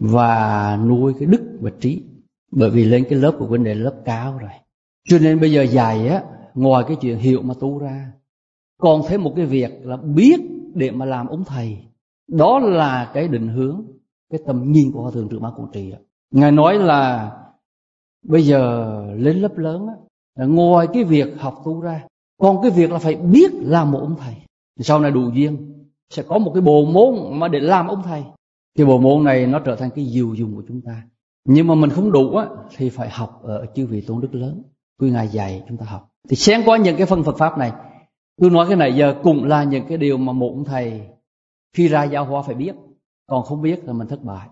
và nuôi cái đức và trí. Bởi vì lên cái lớp của huynh đệ lớp cao rồi, cho nên bây giờ dạy á, ngoài cái chuyện hiểu mà tu ra, còn thêm một cái việc là biết để mà làm ông thầy. Đó là cái định hướng, cái tầm nhìn của Hòa Thượng Trưởng Ban Quản Trị. Ngài nói là bây giờ lên lớp lớn á, là ngoài cái việc học tu ra, còn cái việc là phải biết làm một ông thầy. Sau này đủ duyên sẽ có một cái bộ môn mà để làm ông thầy. Cái bộ môn này nó trở thành cái diệu dụng của chúng ta. Nhưng mà mình không đủ á, thì phải học ở chư vị tôn đức lớn, quý ngài dạy chúng ta học. Thì xen qua những cái phần Phật pháp này, tôi nói cái này giờ cũng là những cái điều mà một ông thầy khi ra giáo hóa phải biết. Còn không biết là mình thất bại.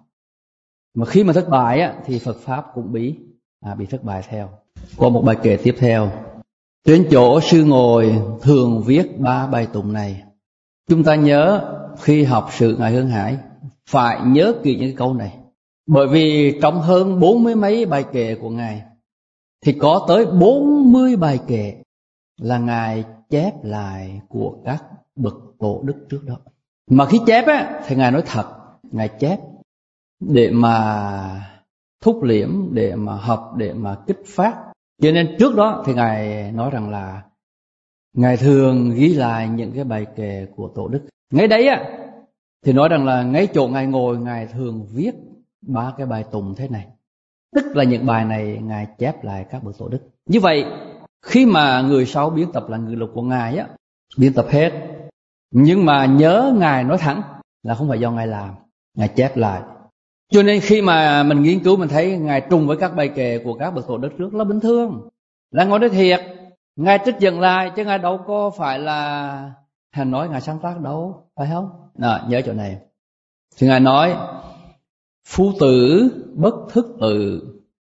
Mà khi mà thất bại á, thì Phật pháp cũng bị thất bại theo. Có một bài kệ tiếp theo. Trên chỗ sư ngồi thường viết 3 bài tụng này. Chúng ta nhớ khi học sự Ngài Hương Hải phải nhớ kỹ những cái câu này. Bởi vì trong hơn 40 mấy bài kệ của Ngài thì có tới 40 bài kệ là Ngài chép lại của các bậc tổ đức trước đó. Mà khi chép á, thì Ngài nói thật, Ngài chép để mà thúc liễm, để mà học, để mà kích phát. Cho nên trước đó thì Ngài nói rằng là Ngài thường ghi lại những cái bài kệ của tổ đức. Ngay đấy á, thì nói rằng là ngay chỗ Ngài ngồi, Ngài thường viết 3 cái bài tụng thế này. Tức là những bài này Ngài chép lại các bậc tổ đức. Như vậy, khi mà người sau biên tập là người lục của Ngài á, biên tập hết. Nhưng mà nhớ Ngài nói thẳng là không phải do Ngài làm, Ngài chép lại. Cho nên khi mà mình nghiên cứu mình thấy Ngài trùng với các bài kệ của các bậc tổ đức trước là bình thường, là ngồi nói thiệt. Ngài trích dẫn lại chứ Ngài đâu có phải là nói Ngài sáng tác đâu, phải không? Nhớ chỗ này. Thì Ngài nói Phu tử bất thức tự,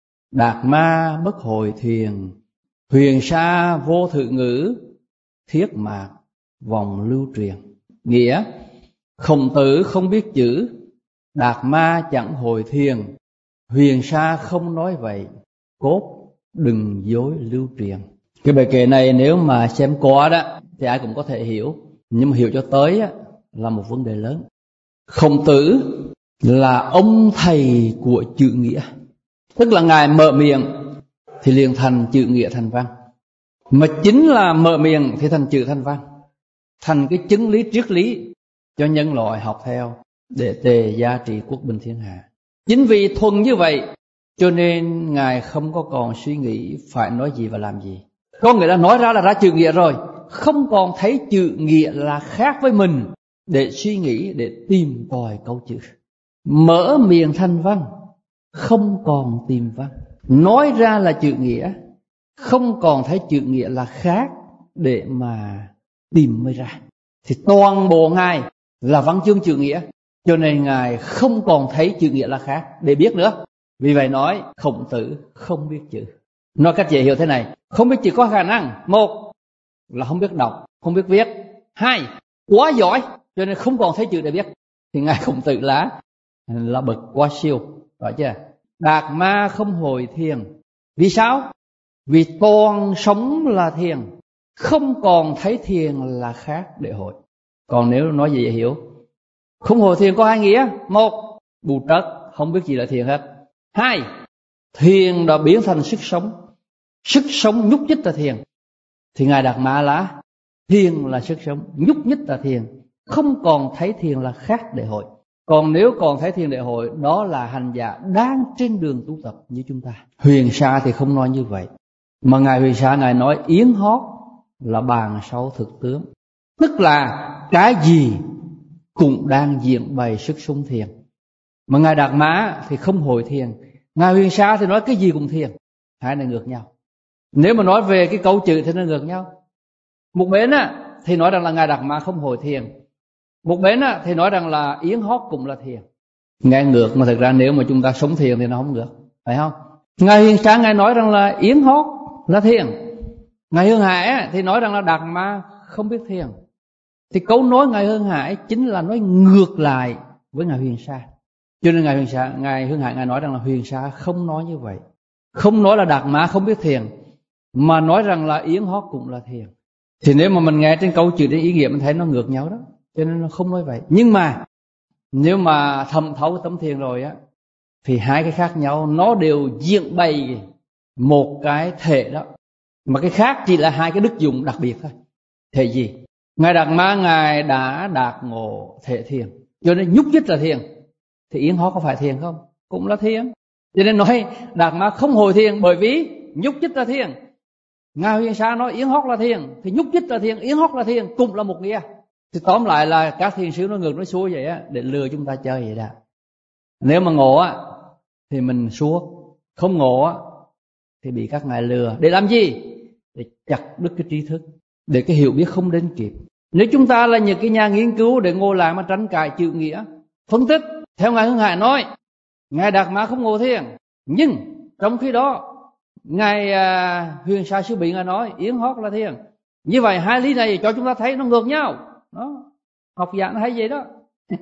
đạt ma bất hồi thiền, huyền sa vô thự ngữ, thiết mạc vòng lưu truyền. Nghĩa, Khổng Tử không biết chữ, Đạt Ma chẳng hồi thiền, huyền sa không nói vậy, cốt đừng dối lưu truyền. Cái bài kệ này nếu mà xem qua đó thì ai cũng có thể hiểu, nhưng mà hiểu cho tới á, là một vấn đề lớn. Khổng Tử là ông thầy của chữ nghĩa, tức là Ngài mở miệng thì liền thành chữ nghĩa thành văn, mà chính là mở miệng thì thành chữ thành văn, thành cái chứng lý triết lý cho nhân loại học theo để tề gia trị quốc bình thiên hạ. Chính vì thuần như vậy cho nên Ngài không có còn suy nghĩ phải nói gì và làm gì. Có người đã nói ra là ra chữ nghĩa rồi, không còn thấy chữ nghĩa là khác với mình để suy nghĩ, để tìm tòi câu chữ. Mở miệng thành văn, không còn tìm văn. Nói ra là chữ nghĩa, không còn thấy chữ nghĩa là khác để mà tìm mới ra. Thì toàn bộ Ngài là văn chương chữ nghĩa, cho nên Ngài không còn thấy chữ nghĩa là khác để biết nữa. Vì vậy nói Khổng Tử không biết chữ. Nói cách dễ hiểu thế này, không biết chữ có khả năng: một là không biết đọc, không biết viết; hai, quá giỏi cho nên không còn thấy chữ để biết. Thì Ngài Khổng Tử là bậc quá siêu, phải chưa? Đạt ma không hồi thiền. Vì sao? Vì toàn sống là thiền, không còn thấy thiền là khác để hội. Còn nếu nói gì dễ hiểu, không hồi thiền có hai nghĩa: một, bù trật, không biết gì là thiền hết; hai, thiền đã biến thành sức sống, sức sống nhúc nhích là thiền. Thì Ngài Đạt Ma là thiền là sức sống, nhúc nhích là thiền, không còn thấy thiền là khác để hội. Còn nếu còn thấy thiền để hội, đó là hành giả đang trên đường tu tập như chúng ta. Huyền Sa thì không nói như vậy, mà Ngài Huyền Sa Ngài nói yến hót là bàn sau thực tướng, tức là cái gì cũng đang diễn bày sức sống thiền. Mà Ngài Đạt Ma thì không hồi thiền, Ngài Huyền Sa thì nói cái gì cũng thiền. Hai này ngược nhau. Nếu mà nói về cái câu chữ thì nó ngược nhau. Một bên thì nói rằng là Ngài Đạt Ma không hồi thiền, một bên thì nói rằng là yến hót cũng là thiền. Nghe ngược, mà thật ra nếu mà chúng ta sống thiền thì nó không ngược, phải không? Ngài Huyền Sa Ngài nói rằng là yến hót là thiền, Ngài Hương Hải thì nói rằng là Đạt Ma không biết thiền. Thì câu nói Ngài Hương Hải chính là nói ngược lại với Ngài Huyền Sa. Cho nên Ngài Hương Hải Ngài nói rằng là Huyền Sa không nói như vậy, không nói là Đạt Ma không biết thiền, mà nói rằng là yến hót cũng là thiền. Thì nếu mà mình nghe trên câu chữ đến ý nghĩa mình thấy nó ngược nhau đó, cho nên nó không nói vậy. Nhưng mà nếu mà thẩm thấu tấm thiền rồi thì hai cái khác nhau nó đều diễn bày một cái thể đó, mà cái khác chỉ là hai cái đức dụng đặc biệt thôi. Thể gì? Ngài Đạt Ma Ngài đã đạt ngộ thể thiền, cho nên nhúc nhích là thiền. Thì yến hót có phải thiền không? Cũng là thiền. Cho nên nói Đạt Ma không hồi thiền bởi vì nhúc nhích là thiền. Ngài Huyền Sa nói yến hót là thiền, thì nhúc nhích là thiền, yến hót là thiền, cũng là một nghĩa. Thì tóm lại là các thiền sư nó ngược nó xuôi vậy để lừa chúng ta chơi vậy đó. Nếu mà ngộ thì mình suốt, không ngộ thì bị các ngài lừa. Để làm gì? Để chặt đứt cái trí thức, để cái hiểu biết không đến kịp. Nếu chúng ta là những cái nhà nghiên cứu để ngồi lại mà tranh cãi chữ nghĩa, phân tích theo Ngài Hương Hải nói Ngài Đạt Ma không ngộ thiền, nhưng trong khi đó Ngài Huyền Sa Sư Bị Ngài nói yến hót là thiền. Như vậy hai lý này cho chúng ta thấy nó ngược nhau đó. Học giả nó thấy vậy đó.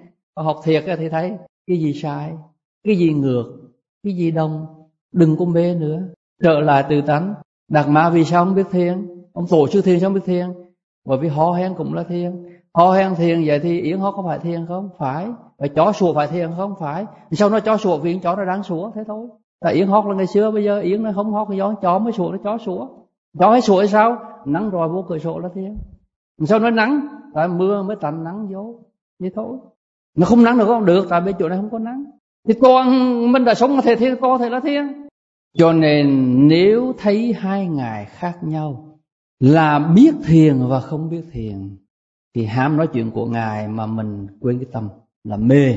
Học thiệt thì thấy cái gì sai, cái gì ngược, cái gì đồng, đừng có mê nữa, trở lại từ tánh. Đạt Ma vì sao không biết thiền? Ông tổ sư thiền sao không biết thiền? Bởi vì ho hen cũng là thiền. Ho hen thiền, vậy thì yến hót có phải thiền không? Phải. Vậy chó sủa phải thiền không? Phải. Sao nó chó sủa? Vì chó nó đang sủa thế thôi. Tại yến hót là ngày xưa, bây giờ yến nó không hót, gió chó mới sủa, nó chó sủa. Chó hay sủa hay sao? Nắng rồi vô cửa sổ là thiền. Sao nói nắng? Tại mưa mới tạnh nắng vô, vậy thôi. Nó không nắng được không? Được, tại bên chỗ này không có nắng. Thì con mình đã sống thể thiên, có thể là thiên. Cho nên nếu thấy hai ngài khác nhau là biết thiền và không biết thiền, thì hám nói chuyện của ngài mà mình quên cái tâm, là mê,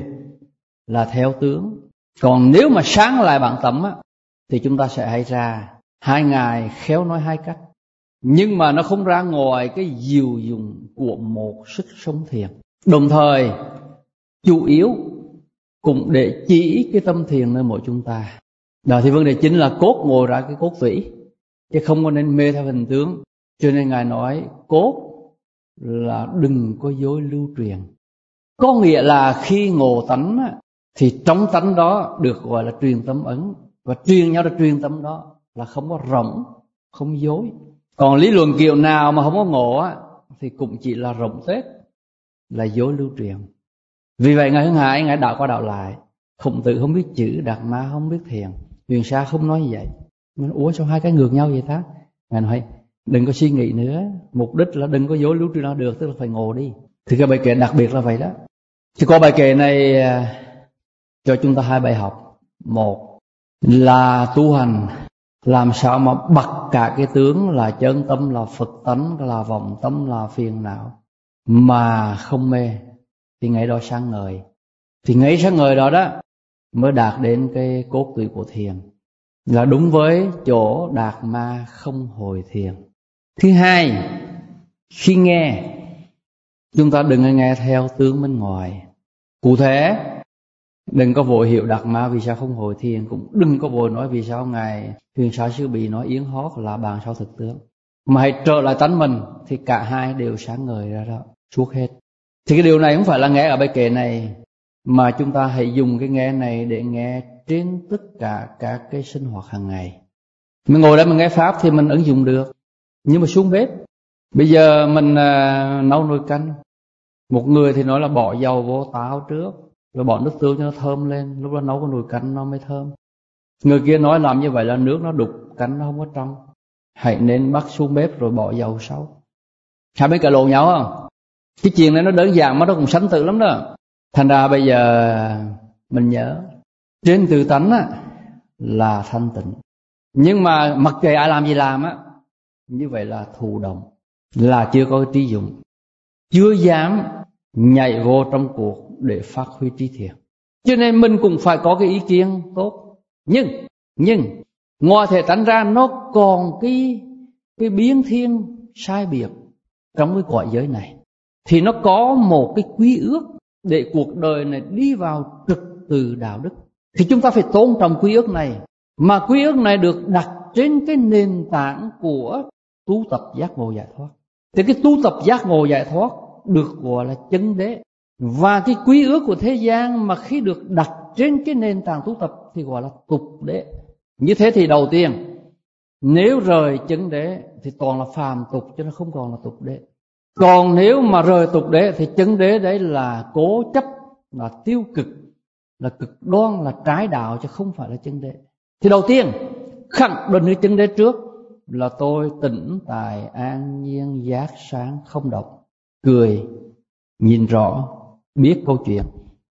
là theo tướng. Còn nếu mà sáng lại bản tâm thì chúng ta sẽ thấy ra hai ngài khéo nói hai cách, nhưng mà nó không ra ngoài cái diệu dụng của một sức sống thiền. Đồng thời chủ yếu cũng để chỉ cái tâm thiền nơi mỗi chúng ta. Đó thì vấn đề chính là cốt ngồi ra cái cốt tủy, chứ không có nên mê theo hình tướng. Cho nên Ngài nói cốt là đừng có dối lưu truyền. Có nghĩa là khi ngộ tánh thì trong tánh đó được gọi là truyền tâm ấn, và truyền nhau là truyền tâm đó, là không có rỗng, không dối. Còn lý luận kiểu nào mà không có ngộ thì cũng chỉ là rỗng tết, là dối lưu truyền. Vì vậy Ngài Hưng Hải, Ngài đạo qua đạo lại, Khổng Tử không biết chữ, Đạt Ma không biết thiền, Huyền Sa không nói như vậy. Ủa sao hai cái ngược nhau vậy ta? Ngài nói đừng có suy nghĩ nữa, mục đích là đừng có dối lưu truyền nào được, tức là phải ngộ đi. Thì cái bài kệ đặc biệt là vậy đó. Thì có bài kệ này cho chúng ta hai bài học. Một là tu hành làm sao mà bật cả cái tướng là chân tâm, là Phật tánh, là vọng tâm, là phiền não mà không mê, thì ngày đó sáng ngời. Thì ngày sáng ngời đó đó mới đạt đến cái cốt tủy của thiền, là đúng với chỗ Đạt Ma không hồi thiền. Thứ hai, khi nghe chúng ta đừng nghe theo tướng bên ngoài. Cụ thể, đừng có vội hiểu Đạt Ma vì sao không hồi thiền, cũng đừng có vội nói vì sao Ngài Huyền Sa Sư Bị nói yến hót là bàn sau thực tướng. Mà hãy trở lại tánh mình, thì cả hai đều sáng ngời ra đó, suốt hết. Thì cái điều này không phải là nghe ở bài kệ này, mà chúng ta hãy dùng cái nghe này để nghe trên tất cả các cái sinh hoạt hàng ngày. Mình ngồi đây mình nghe Pháp thì mình ứng dụng được. Nhưng mà xuống bếp, bây giờ mình nấu nồi canh, một người thì nói là bỏ dầu vô táo trước, rồi bỏ nước tương cho nó thơm lên, lúc đó nấu cái nồi canh nó mới thơm. Người kia nói làm như vậy là nước nó đục, canh nó không có trong. Hãy nên bắt xuống bếp rồi bỏ dầu sau. Hai bên cãi lộn nhau không? Cái chuyện này nó đơn giản mà nó cũng sánh tự lắm đó. Thành ra bây giờ mình nhớ trên tự tánh là thanh tịnh, nhưng mà mặc kệ ai làm gì làm như vậy là thụ động, là chưa có trí dụng, chưa dám nhảy vô trong cuộc để phát huy trí thiện. Cho nên mình cũng phải có cái ý kiến tốt. Nhưng ngoài thể tánh ra nó còn cái biến thiên sai biệt trong cái cõi giới này. Thì nó có một cái quy ước để cuộc đời này đi vào trật tự đạo đức. Thì chúng ta phải tôn trọng quy ước này. Mà quy ước này được đặt trên cái nền tảng của tu tập giác ngộ giải thoát. Thì cái tu tập giác ngộ giải thoát được gọi là chân đế. Và cái quy ước của thế gian mà khi được đặt trên cái nền tảng tu tập thì gọi là tục đế. Như thế thì đầu tiên, nếu rời chân đế thì toàn là phàm tục, chứ nó không còn là tục đế. Còn nếu mà rời tục đế thì chân đế đấy là cố chấp, là tiêu cực, là cực đoan, là trái đạo, chứ không phải là chân đế. Thì đầu tiên khẳng định cái chân đế trước là tôi tĩnh tại an nhiên giác sáng không động, cười, nhìn rõ, biết câu chuyện,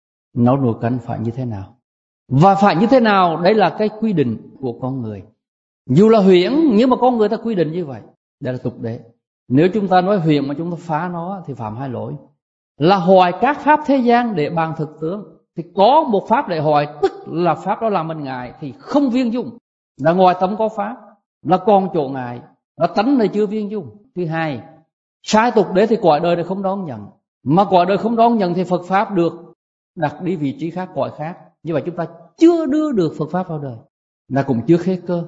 nấu nồi canh phải như thế nào. Và phải như thế nào, đấy là cái quy định của con người. Dù là huyễn nhưng mà con người ta quy định như vậy. Đây là tục đế. Nếu chúng ta nói huyễn mà chúng ta phá nó thì phạm hai lỗi. Là hoài các pháp thế gian để bàn thực tướng. Thì có một pháp để hoài, tức là pháp đó làm mình ngại thì không viên dung. Là ngoài tâm có pháp, là còn chỗ ngại, là tánh này chưa viên dung. Thứ hai, sai tục đế thì cõi đời này không đón nhận. Mà cõi đời không đón nhận thì Phật pháp được đặt đi vị trí khác, cõi khác. Như vậy chúng ta chưa đưa được Phật pháp vào đời, là cũng chưa khế cơ.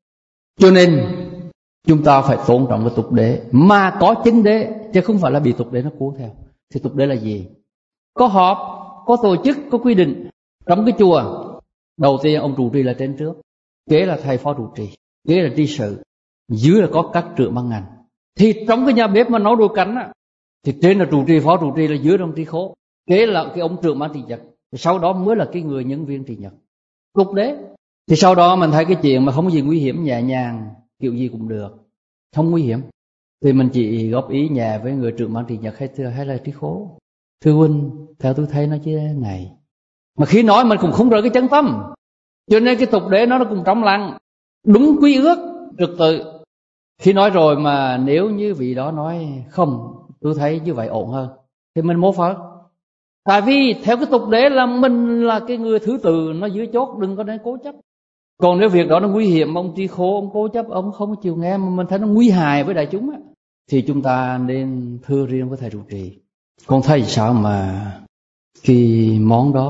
Cho nên chúng ta phải tôn trọng cái tục đế mà có chân đế, chứ không phải là bị tục đế nó cuốn theo. Thì tục đế là gì? Có họp, có tổ chức, có quy định. Trong cái chùa, đầu tiên ông trụ trì là trên trước, kế là thầy phó trụ trì, kế là tri sự, dưới là có các trưởng ban ngành. Thì trong cái nhà bếp mà nấu đồ canh thì trên là trụ trì, phó trụ trì, là dưới là ông tri khố, kế là cái ông trưởng ban trị nhật, sau đó mới là cái người nhân viên trị nhật. Tục đế. Thì sau đó mình thấy cái chuyện mà không có gì nguy hiểm, nhẹ nhàng, kiểu gì cũng được, không nguy hiểm, thì mình chỉ góp ý nhà với người trưởng ban trị nhật hay là trí khố: thưa huynh, theo tôi thấy nó chứ này. Mà khi nói mình cũng không rời cái chân tâm. Cho nên cái tục đế nó cũng trong lặng, đúng quy ước trật tự. Khi nói rồi mà nếu như vị đó nói không, tôi thấy như vậy ổn hơn, thì mình mô phật. Tại vì theo cái tục đế là mình là cái người thứ tự, nó dưới chốt, đừng có nên cố chấp. Còn nếu việc đó nó nguy hiểm, ông tri khố, ông cố chấp, ông không chịu nghe, mà mình thấy nó nguy hại với đại chúng thì chúng ta nên thưa riêng với thầy trụ trì. Con thấy sao mà cái món đó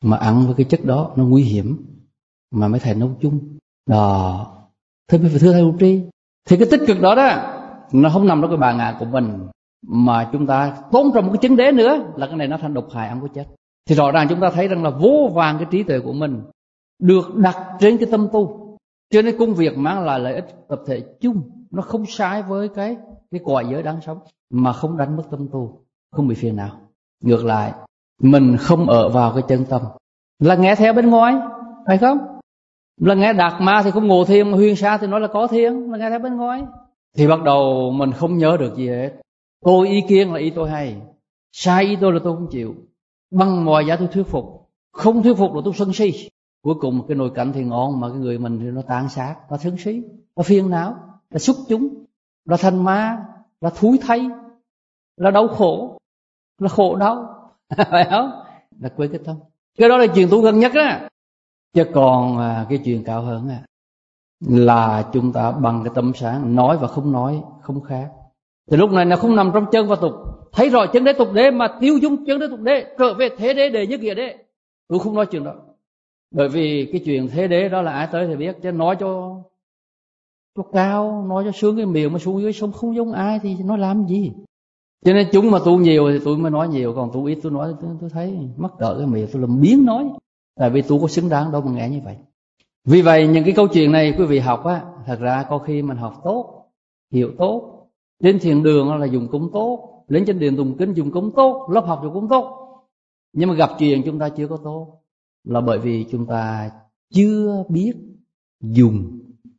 mà ăn với cái chất đó nó nguy hiểm, mà mấy thầy nấu chung đó. Thưa thầy Trụ Trì, thì cái tích cực đó nó không nằm trong cái bản ngã của mình, mà chúng ta tôn trọng một cái chứng đế nữa là cái này nó thành độc hại, ăn có chết. Thì rõ ràng chúng ta thấy rằng là vô vàn cái trí tuệ của mình được đặt trên cái tâm tu, cho nên công việc mang lại lợi ích tập thể chung, nó không sai với cái cõi giới đang sống, mà không đánh mất tâm tu, không bị phiền não. Ngược lại, mình không ở vào cái chân tâm, là nghe theo bên ngoài, phải không? Là nghe Đạt Ma thì không ngộ thiền, mà Huyền Sa thì nói là có thiền, là nghe theo bên ngoài. Thì bắt đầu mình không nhớ được gì hết. Tôi ý kiến là ý tôi hay, sai ý tôi là tôi không chịu, bằng mọi giá tôi thuyết phục, không thuyết phục là tôi sân si. Cuối cùng cái nồi canh thì ngon, mà cái người mình thì nó tàn sát, nó sân si, nó phiền não, nó xúc chúng, nó thành ma, nó thúi thay, nó đau khổ, nó khổ đau. Phải không? Là quên cái tâm. Cái đó là chuyện tu gần nhất á. Chứ còn cái chuyện cao hơn là chúng ta bằng cái tâm sáng, nói và không nói không khác. Thì lúc này nó không nằm trong chân và tục, thấy rõ chân đế tục đế mà tiêu dung chân đế tục đế, trở về thế đế đệ nhất nghĩa đế. Tôi không nói chuyện đó, bởi vì cái chuyện thế đế đó là ai tới thì biết, chứ nói cho cao, nói cho sướng cái miệng mà xuống dưới sông không giống ai thì nó làm gì. Cho nên chúng mà tu nhiều thì tôi mới nói nhiều, còn tu ít tôi nói tôi thấy mắc cỡ cái miệng, tôi làm biếng nói. Tại vì tôi có xứng đáng đâu mà nghe như vậy. Vì vậy những cái câu chuyện này quý vị học thật ra có khi mình học tốt, hiểu tốt, đến thiền đường là dùng cúng tốt, lên trên điện tụng kinh dùng cúng tốt, lớp học dùng cúng tốt. Nhưng mà gặp chuyện chúng ta chưa có tốt, là bởi vì chúng ta chưa biết dùng.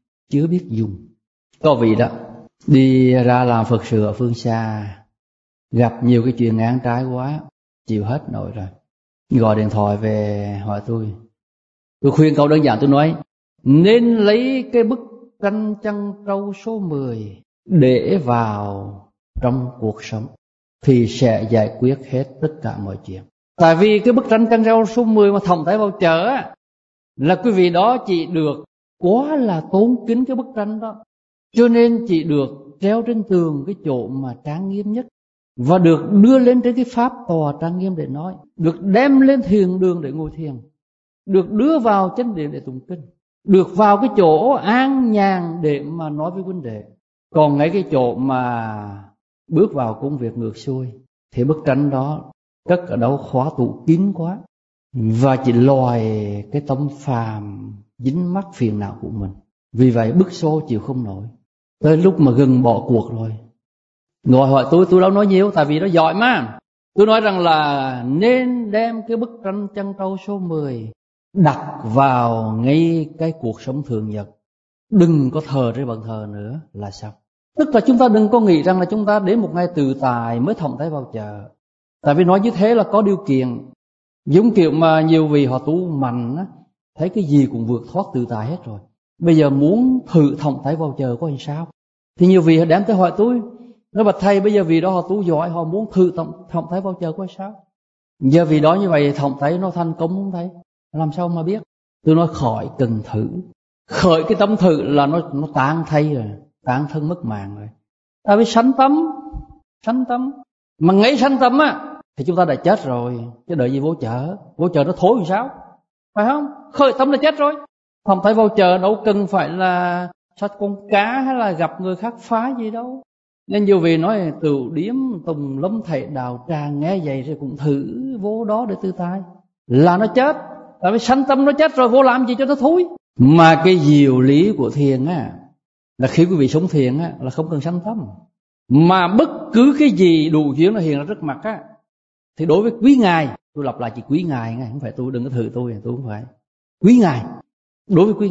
Có vị đó đi ra làm Phật sự ở phương xa, gặp nhiều cái chuyện ngán trái quá, chịu hết nổi rồi, gọi điện thoại về hỏi tôi khuyên câu đơn giản, tôi nói nên lấy cái bức tranh trăng trâu số 10 để vào trong cuộc sống thì sẽ giải quyết hết tất cả mọi chuyện. Tại vì cái bức tranh trăng trâu số 10 mà thòng tay vào chợ là quý vị đó chỉ được quá là tôn kính cái bức tranh đó, cho nên chỉ được treo trên tường cái chỗ mà trang nghiêm nhất, và được đưa lên trên cái pháp tòa trang nghiêm để nói, được đem lên thiền đường để ngồi thiền, được đưa vào chánh điện để tụng kinh, được vào cái chỗ an nhàn để mà nói với huynh đệ. Còn ngay cái chỗ mà bước vào công việc ngược xuôi thì bức tranh đó cất ở đâu khóa tủ kín quá, và chỉ lòi cái tâm phàm dính mắc phiền não của mình. Vì vậy bức xô chịu không nổi, tới lúc mà gần bỏ cuộc rồi. Ngồi hỏi tôi đâu nói nhiều, tại vì nó giỏi mà. Tôi nói rằng là nên đem cái bức tranh trăng trâu số 10 đặt vào ngay cái cuộc sống thường nhật, đừng có thờ trên bàn thờ nữa là sao. Tức là chúng ta đừng có nghĩ rằng là chúng ta đến một ngày tự tài mới thòng tay vào chợ. Tại vì nói như thế là có điều kiện. Giống kiểu mà nhiều vị họ tu mạnh thấy cái gì cũng vượt thoát tự tại hết rồi, bây giờ muốn thử thòng tay vào chợ có làm sao. Thì nhiều vị họ đem tới hỏi tôi, nói bạch thầy, bây giờ vì đó họ tu giỏi, họ muốn thử thòng tay vào chợ có sao. Giờ vì đó như vậy thòng tay nó thành công không thầy, làm sao mà biết. Tôi nói khỏi cần thử, khởi cái tâm thử là nó tan thay rồi, tan thân mất mạng rồi. Tại vì sanh tâm mà ngay sanh tâm thì chúng ta đã chết rồi, chứ đợi gì vô chợ nó thối làm sao, phải không? Khởi tâm là chết rồi. Thòng tay vào chợ đâu cần phải là sát con cá hay là gặp người khác phá gì đâu. Nên nhiều vị nói tửu điếm tùng lâm thầy đào tràng, nghe vậy rồi cũng thử vô đó để tư tai, là nó chết. Tại vì sanh tâm nó chết rồi, vô làm gì cho nó thối. Mà cái diệu lý của thiền là khi quý vị sống thiền là không cần sanh tâm, mà bất cứ cái gì đủ duyên nó hiện ra trước mặt thì đối với quý ngài, tôi lặp lại chỉ quý ngài nghe, không phải tôi, đừng có thử tôi không phải. Quý ngài, đối với quý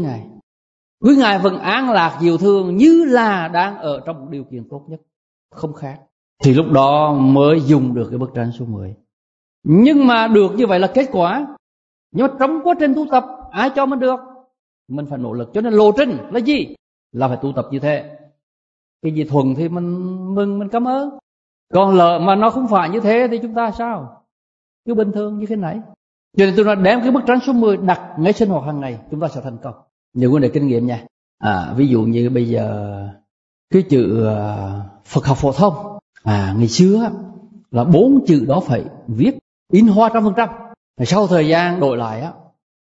ngài vẫn an lạc diệu thương như là đang ở trong một điều kiện tốt nhất, không khác. Thì lúc đó mới dùng được cái bức tranh số 10. Nhưng mà được như vậy là kết quả. Nhưng mà trong quá trình tu tập ai cho mình được, mình phải nỗ lực. Cho nên lộ trình là gì? Là phải tu tập như thế. Cái gì thuần thì mình mừng, mình cảm ơn. Còn lỡ mà nó không phải như thế thì chúng ta sao? Cứ bình thường như thế này. Cho nên tôi nói đem cái bức tranh số 10 đặt ngay sinh hoạt hàng ngày, chúng ta sẽ thành công. Nhiều vấn đề kinh nghiệm nha. Ví dụ như bây giờ cái chữ Phật học phổ thông, ngày xưa là 4 chữ đó phải viết in hoa 100%. Rồi sau thời gian đổi lại á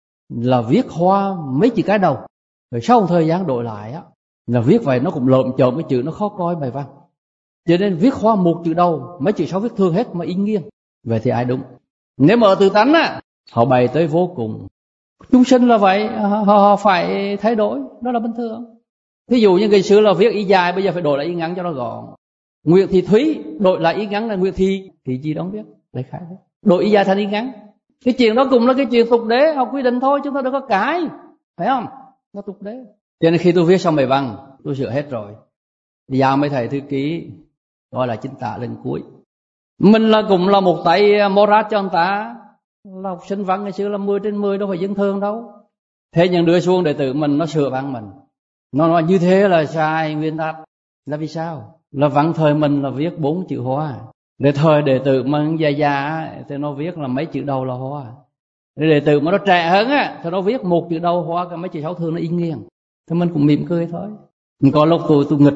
là viết hoa mấy chữ cái đầu. Rồi sau thời gian đổi lại á là viết vậy nó cũng lộn chộm cái chữ, nó khó coi bài văn. Cho nên viết hoa một chữ đầu, mấy chữ sau viết thường hết mà in nghiêng. Vậy thì ai đúng? Nếu mà ở tự tánh á, họ bày tới vô cùng. Chúng sinh là vậy, họ phải thay đổi, đó là bình thường. Ví dụ như ngày xưa là viết ý dài, bây giờ phải đổi lại ý ngắn cho nó gọn. Nguyễn Thị Thúy đổi lại ý ngắn là Nguyễn Thị thì gì đó không biết, lấy khai đấy. Đổi ý dài thành ý ngắn. Cái chuyện đó cũng là cái chuyện tục đế, họ quy định thôi, chúng ta đừng có cãi, phải không? Nó tục đế. Cho nên khi tôi viết xong bài văn, tôi sửa hết rồi. Giao mấy thầy thư ký gọi là chính tả lên cuối. Mình là cũng là một tay morat cho anh ta. Là học sinh văn ngày xưa là 10/10, đâu phải dân thường đâu. Thế nhưng đưa xuống đệ tử mình, nó sửa văn mình. Nó nói như thế là sai nguyên tắc. Là vì sao? Là văn thời mình là viết 4 chữ hoa. Để thời đệ tử mà già thì nó viết là mấy chữ đầu là hoa. Để đệ tử mà nó trẻ hơn á thì nó viết một chữ đầu hoa, cái mấy chữ sau thường nó in nghiêng. Thì mình cũng mỉm cười thôi. Có lúc tôi nghịch,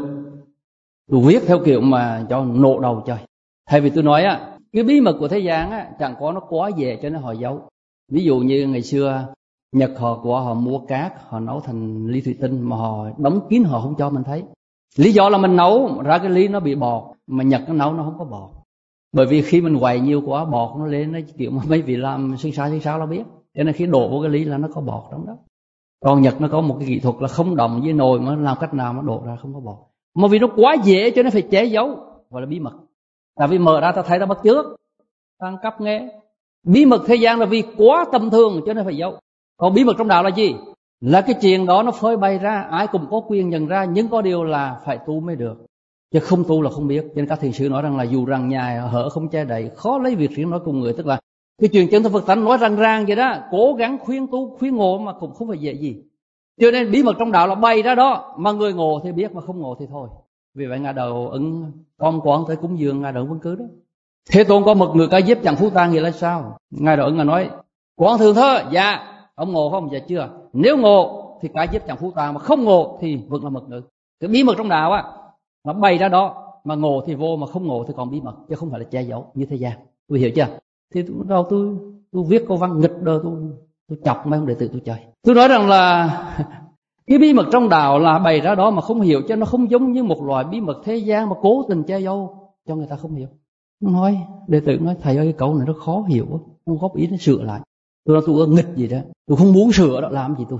tôi viết theo kiểu mà cho nộ đầu trời. Thay vì tôi nói á, cái bí mật của thế gian á chẳng có nó quá dễ cho nên họ giấu. Ví dụ như ngày xưa Nhật họ mua cát, họ nấu thành ly thủy tinh mà họ đóng kín, họ không cho mình thấy. Lý do là mình nấu ra cái ly nó bị bọt, mà Nhật nó nấu nó không có bọt. Bởi vì khi mình quậy nhiều quá bọt nó lên, nó kiểu mà mấy vị làm xuyên sao nó biết. Cho nên khi đổ vô cái ly là nó có bọt trong đó. Còn Nhật nó có một cái kỹ thuật là không động với nồi, mà làm cách nào mà đổ ra không có bọt. Mà vì nó quá dễ cho nên phải che giấu, gọi là bí mật. Tại vì mở ra ta thấy ta bắt chước, ta ăn cắp nghe. Bí mật thế gian là vì quá tầm thường cho nên phải giấu. Còn bí mật trong đạo là gì? Là cái chuyện đó nó phơi bày ra, ai cũng có quyền nhận ra, nhưng có điều là phải tu mới được, chứ không tu là không biết. Cho nên các thiền sư nói rằng là dù rằng nhà hở không che đậy, khó lấy việc riêng nói cùng người. Tức là cái chuyện chân thật Phật tánh nói ràng vậy đó, cố gắng khuyên tu khuyên ngộ mà cũng không phải dễ gì. Cho nên bí mật trong đạo là bày ra đó, mà người ngộ thì biết, mà không ngộ thì thôi. Vì vậy Ngài Đạo Ưng con quán tới cúng dường Ngài Đạo Ưng Vân Cứ đó. Thế Tôn có một người ca diếp chẳng phú ta nghĩa là sao? Ngài Đạo Ưng nói quán thường thôi. Dạ. Ông ngộ không? Dạ chưa. Nếu ngộ thì cái diếp chẳng phú ta, mà không ngộ thì vẫn là mật ngữ. Cái bí mật trong đạo á nó bày ra đó, mà ngộ thì vô, mà không ngộ thì còn bí mật, chứ không phải là che giấu như thế gian. Tôi hiểu chưa? Thì tôi viết câu văn nghịch đời, tôi chọc mấy ông đệ tử tôi chơi. Tôi nói rằng là cái bí mật trong đạo là bày ra đó mà không hiểu, cho nó không giống như một loại bí mật thế gian mà cố tình che giấu cho người ta không hiểu. Nói đệ tử nói thầy ơi cái câu này nó khó hiểu, không góp ý nó sửa lại. Tôi nói tôi nghịch gì đó, tôi không muốn sửa đó, làm gì tôi.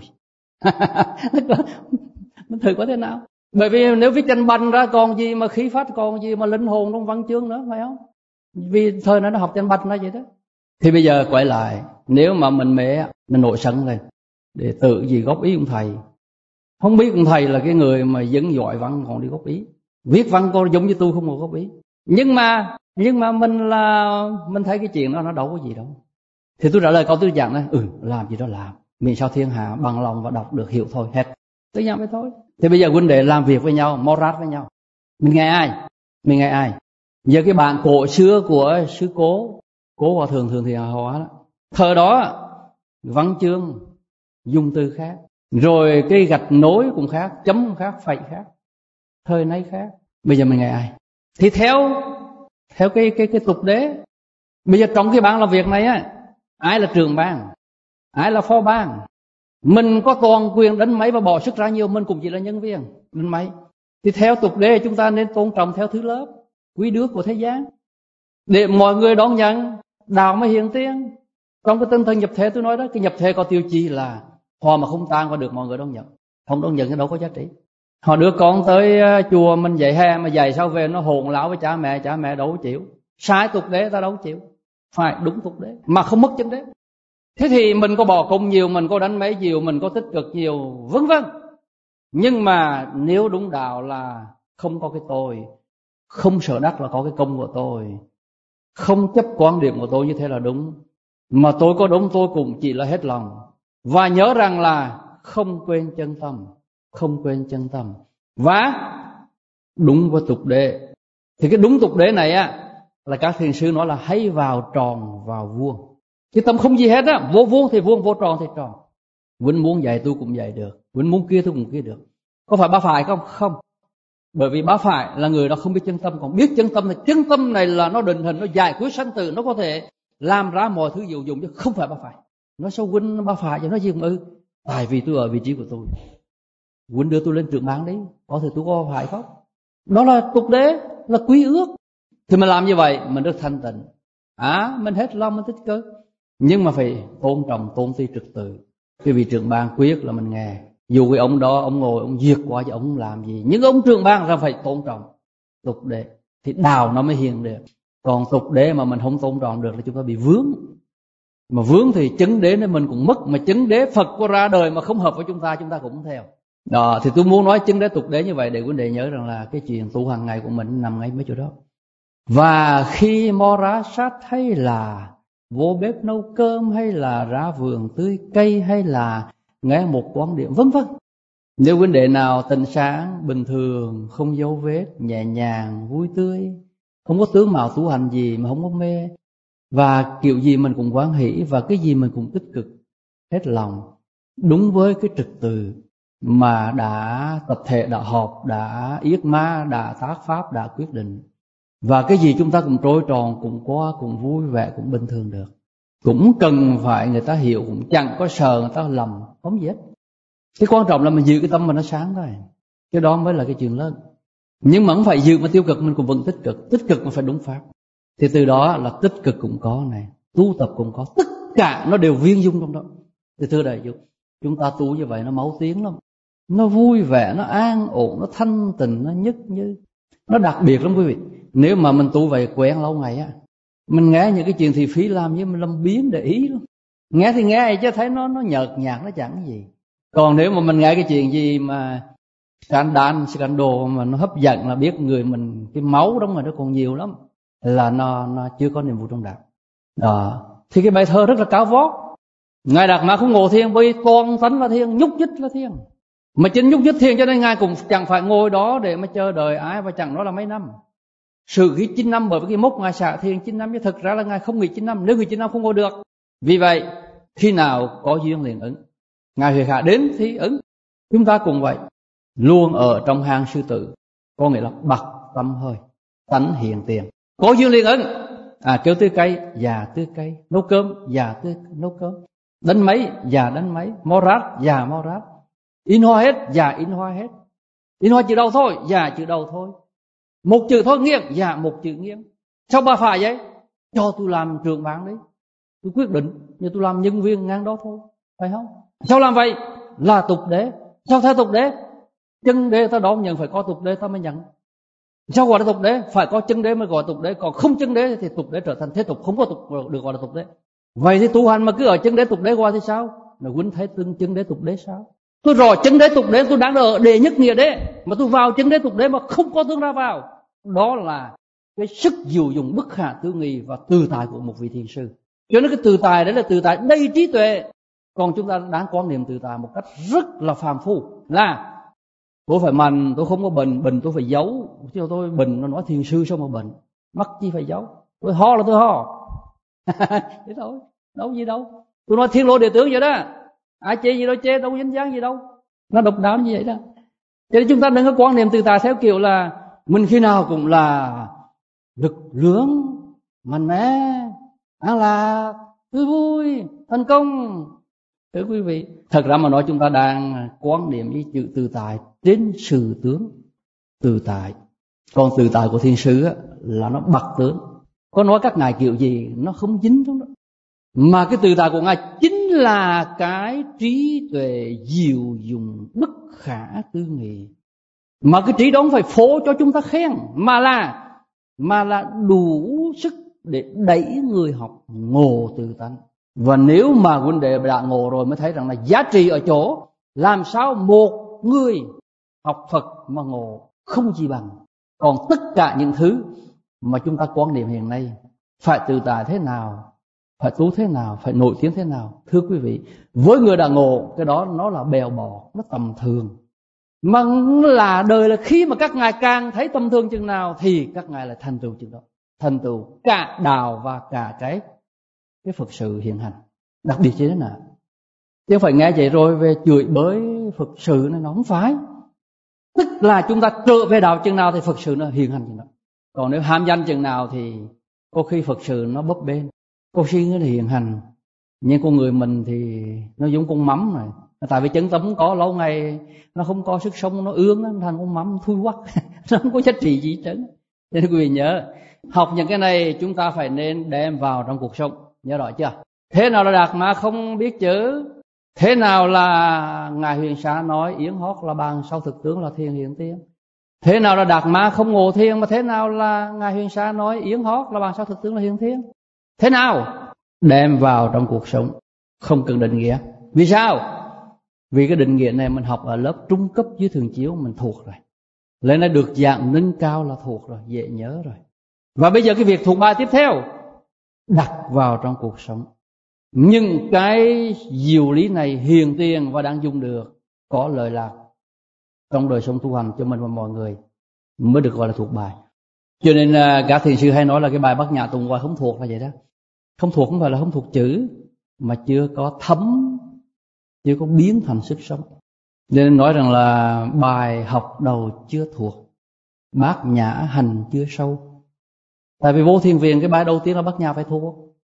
Nó thử có thế nào? Bởi vì nếu viết tranh banh ra còn gì mà khí phách, còn gì mà linh hồn trong văn chương nữa, phải không? Vì thời nó học tranh banh ra vậy đó. Thì bây giờ quay lại, nếu mà mình mẹ mình nổi sân lên để tự gì góp ý ông thầy, không biết ông thầy là cái người mà dẫn giỏi văn còn đi góp ý, viết văn có giống như tôi không có góp ý. Nhưng mà mình thấy cái chuyện đó nó đâu có gì đâu. Thì tôi trả lời câu tôi dặn là làm gì đó làm, miễn sao thiên hạ bằng lòng và đọc được hiểu thôi, hết tới nhau mới thôi. Thì bây giờ huynh đệ làm việc với nhau, morat với nhau, mình nghe ai? Giờ cái bản cổ xưa của sư cố Hòa Thượng Thị Hà Hóa đó, thời đó văn chương dùng từ khác, rồi cái gạch nối cũng khác, chấm cũng khác, phẩy khác, thời nay khác. Bây giờ mình nghe ai? Thì theo cái tục đế. Bây giờ trong cái ban làm việc này á, ai là trưởng ban, ai là phó ban, mình có toàn quyền đánh máy và bỏ sức ra nhiều, mình cũng chỉ là nhân viên đánh máy. Thì theo tục đế chúng ta nên tôn trọng theo thứ lớp quý đức của thế gian, để mọi người đón nhận đạo mới hiện tiến. Trong cái tinh thần nhập thể tôi nói đó, cái nhập thể có tiêu chí là hòa mà không tan và được mọi người đón nhận. Không đón nhận thì đâu có giá trị. Họ đưa con tới chùa mình dạy hè, mà dạy sau về nó hồn lão với cha mẹ đâu có chịu. Sai tục đế ta đâu có chịu, phải đúng tục đế mà không mất chân đế. Thế thì mình có bỏ công nhiều, mình có đánh máy nhiều, mình có tích cực nhiều, vân vân. Nhưng mà nếu đúng đạo là không có cái tôi, không sợ đắc là có cái công của tôi, không chấp quan điểm của tôi như thế là đúng, mà tôi có đúng tôi cũng chỉ là hết lòng. Và nhớ rằng là không quên chân tâm và đúng với tục đế. Thì cái đúng tục đế này á là các thiền sư nói là hãy vào tròn vào vuông. Cái tâm không gì hết á, vô vuông thì vuông, vô tròn thì tròn. Vinh muốn dạy tôi cũng dạy được, Vinh muốn kia tôi cũng kia được. Có phải bá phải không? Không. Bởi vì bá phải là người đó không biết chân tâm, còn biết chân tâm thì chân tâm này là nó định hình, nó giải quyết sanh tử, nó có thể làm ra mọi thứ dụ dụng chứ không phải ba phải. Nói sao huynh ba phải cho nó gì không? Tại vì tôi ở vị trí của tôi, huynh đưa tôi lên trưởng ban đấy, có thể tôi có phải không? Đó là tục đế, là quy ước. Thì mình làm như vậy mình rất thanh tịnh, mình hết lòng, mình tích cực, nhưng mà phải tôn trọng, tôn ti trật tự. Cái vị trưởng ban quyết là mình nghe, dù cái ông đó ông ngồi ông duyệt qua chứ ông không làm gì, nhưng ông trưởng ban ra phải tôn trọng tục đế thì đạo nó mới hiền được. Còn tục đế mà mình không tôn trọng được là chúng ta bị vướng. Mà vướng thì chứng đế nên mình cũng mất, mà chứng đế Phật có ra đời mà không hợp với chúng ta cũng không theo. Đó, thì tôi muốn nói chứng đế tục đế như vậy để quý vị nhớ rằng là cái chuyện tu hàng ngày của mình nằm ngay mấy chỗ đó. Và khi mo rá sát hay là vô bếp nấu cơm hay là ra vườn tưới cây hay là nghe một quán điện vân vân, nếu vấn đề nào tình sáng bình thường, không dấu vết, nhẹ nhàng, vui tươi, không có tướng mạo tu hành gì mà không có mê, và kiểu gì mình cũng hoan hỷ, và cái gì mình cũng tích cực hết lòng, đúng với cái trật tự mà đã tập thể, đã họp, đã yết ma, đã tác pháp, đã quyết định. Và cái gì chúng ta cũng trôi tròn, cũng qua, cũng vui vẻ, cũng bình thường được. Cũng cần phải người ta hiểu, cũng chẳng có sợ người ta lầm, không gì hết. Cái quan trọng là mình giữ cái tâm mình nó sáng thôi. Cái đó mới là cái chuyện lớn. Nhưng mà không phải giữ mà tiêu cực, mình cũng vẫn tích cực. Tích cực mà phải đúng pháp. Thì từ đó là tích cực cũng có này, tu tập cũng có, tất cả nó đều viên dung trong đó. Thì thưa đại chúng, chúng ta tu như vậy nó máu tiếng lắm, nó vui vẻ, nó an ổn, nó thanh tịnh, nó nhất như, nó đặc biệt lắm quý vị. Nếu mà mình tu vậy quen lâu ngày á, mình nghe những cái chuyện thị phi làm như mình làm biến để ý lắm. Nghe thì nghe chứ thấy nó nhợt nhạt, nó chẳng gì. Còn nếu mà mình nghe cái chuyện gì mà scandal mà nó hấp dẫn, là biết người mình cái máu đó mà nó còn nhiều lắm, là nó chưa có niềm vui trong đạo. Đó, thì cái bài thơ rất là cao vót. Ngài Đạt Ma không ngộ thiền bởi toàn tánh là thiền, nhúc nhích là thiền. Mà chính nhúc nhích thiền cho nên Ngài cũng chẳng phải ngồi đó để mà chờ đợi ai, và chẳng nói là mấy năm. Sự ghi 9 năm bởi vì cái mốc Ngài xả thiền 9 năm, chứ thực ra là Ngài không nghỉ 9 năm, nếu nghỉ 9 năm không ngồi được. Vì vậy, khi nào có duyên liền ứng. Ngài Huệ Khả đến thì ứng. Chúng ta cũng vậy, luôn ở trong hang sư tử, có nghĩa là bậc tâm hơi, tánh hiện tiền. Có duyên liền ứng. Kêu tưới cây, già tưới cây. Nấu cơm, già tưới nấu cơm. Đánh máy, già đánh máy. Mo rát, già mo rát. In hoa hết, già in hoa hết. In hoa chữ đầu thôi, già chữ đầu thôi. Một chữ thôi nghiêng, già một chữ nghiêng. Sao bà phải vậy? Cho tôi làm trưởng ban đấy, tôi quyết định, nhưng tôi làm nhân viên ngang đó thôi, phải không? Sao làm vậy? Là tục đế. Sao theo tục đế? Chân đế ta đón nhận, phải có tục đế ta mới nhận. Sao gọi là tục đế? Phải có chân đế mới gọi tục đế. Còn không chân đế thì tục đế trở thành thế tục, không có tục được gọi là tục đế. Vậy thì tu hành mà cứ ở chân đế tục đế qua thì sao? Mà huynh thấy tương chân đế tục đế sao? Tôi rồi chân đế tục đế, tôi đang ở đệ nhất nghĩa đế, mà tôi vào chân đế tục đế mà không có tương ra vào. Đó là cái sức dịu dùng bất khả tư nghị và tự tại của một vị thiền sư. Cho nên cái tự tại đấy là tự tại đầy trí tuệ. Còn chúng ta đáng quan niệm tự tại một cách rất là phàm phu, là tôi phải mạnh, tôi không có bệnh tôi phải giấu. Chứ tôi bệnh, nó nói thiền sư sao mà bệnh, mắc chi phải giấu. Tôi ho là tôi ho. Thế thôi, đâu gì đâu. Tôi nói thiên lộ địa tướng vậy đó, ai chê gì đâu chê, đâu dính dáng gì đâu. Nó độc đáo như vậy đó. Cho nên chúng ta đừng có quan niệm tự tại theo kiểu là mình khi nào cũng là lực lượng, mạnh mẽ, an lạc, tươi vui, thành công. Thưa quý vị, thật ra mà nói chúng ta đang quan niệm với chữ tự tại trên sự tướng tự tại. Còn tự tại của thiên sứ là nó bậc tướng. Có nói các ngài kiểu gì nó không dính trong đó. Mà cái tự tại của ngài chính là cái trí tuệ dịu dùng bất khả tư nghị. Mà cái trí đó không phải phô cho chúng ta khen, mà là đủ sức để đẩy người học ngộ tự tánh. Và nếu mà huynh đệ đã ngộ rồi mới thấy rằng là giá trị ở chỗ làm sao một người học Phật mà ngộ không gì bằng. Còn tất cả những thứ mà chúng ta quan niệm hiện nay, phải tự tại thế nào, phải tu thế nào, phải nổi tiếng thế nào, thưa quý vị, với người đã ngộ, cái đó nó là bèo bọt, nó tầm thường. Mà là đời là khi mà các ngài càng thấy tầm thường chừng nào thì các ngài lại thành tựu chừng đó, thành tựu cả đạo và cả cái Phật sự hiện hành. Đặc biệt như thế nào, chứ không phải nghe vậy rồi về chửi bới Phật sự này, nó không phải. Tức là chúng ta trở về đạo chừng nào thì Phật sự nó hiện hành chừng đó. Còn nếu ham danh chừng nào thì có khi Phật sự nó bấp bênh. Con si nó thì hiện hành, nhưng con người mình thì nó giống con mắm này. Tại vì chân tâm không có, lâu ngày nó không có sức sống, nó ương, nó thành con mắm thui quắc. Nó không có giá trị gì trơn. Cho nên quý vị nhớ, học những cái này chúng ta phải nên đem vào trong cuộc sống. Nhớ rõ chưa? Thế nào là Đạt Ma không biết chữ? Thế nào là Ngài Huyền Xá nói yến hót là bàn sau thực tướng là thiền hiện tiên? Thế nào là Đạt Ma không ngộ thiền? Mà thế nào là Ngài Huyền Xá nói yến hót là bàn sau thực tướng là hiện thiên? Thế nào? Đem vào trong cuộc sống, không cần định nghĩa. Vì sao? Vì cái định nghĩa này mình học ở lớp trung cấp dưới thường chiếu mình thuộc rồi. Lên đây được dạng nâng cao là thuộc rồi, dễ nhớ rồi. Và bây giờ cái việc thuộc bài tiếp theo, đặt vào trong cuộc sống. Nhưng cái diệu lý này hiền tiền và đang dùng được, có lợi lạc trong đời sống tu hành cho mình và mọi người, mới được gọi là thuộc bài. Cho nên các thiền sư hay nói là cái bài Bát Nhã Tụng Hoài không thuộc là vậy đó. Không thuộc không phải là không thuộc chữ, mà chưa có thấm, chưa có biến thành sức sống. Nên nói rằng là bài học đầu chưa thuộc, Bát Nhã hành chưa sâu. Tại vì vô thiền viện cái bài đầu tiên là Bát Nhã phải thuộc.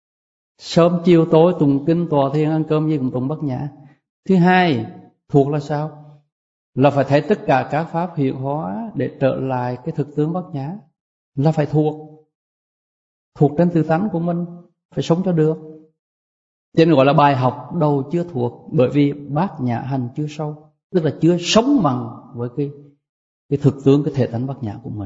Sớm chiều tối tụng kinh tọa thiền ăn cơm gì cũng tụng Bát Nhã. Thứ hai, thuộc là sao? Là phải thấy tất cả các pháp hiện hóa để trở lại cái thực tướng Bát Nhã. Là phải thuộc. Thuộc trên tự tánh của mình, phải sống cho được. Cho nên gọi là bài học đầu chưa thuộc, bởi vì Bát Nhã hành chưa sâu, tức là chưa sống bằng với cái thực tướng, cái thể tánh Bát Nhã của mình.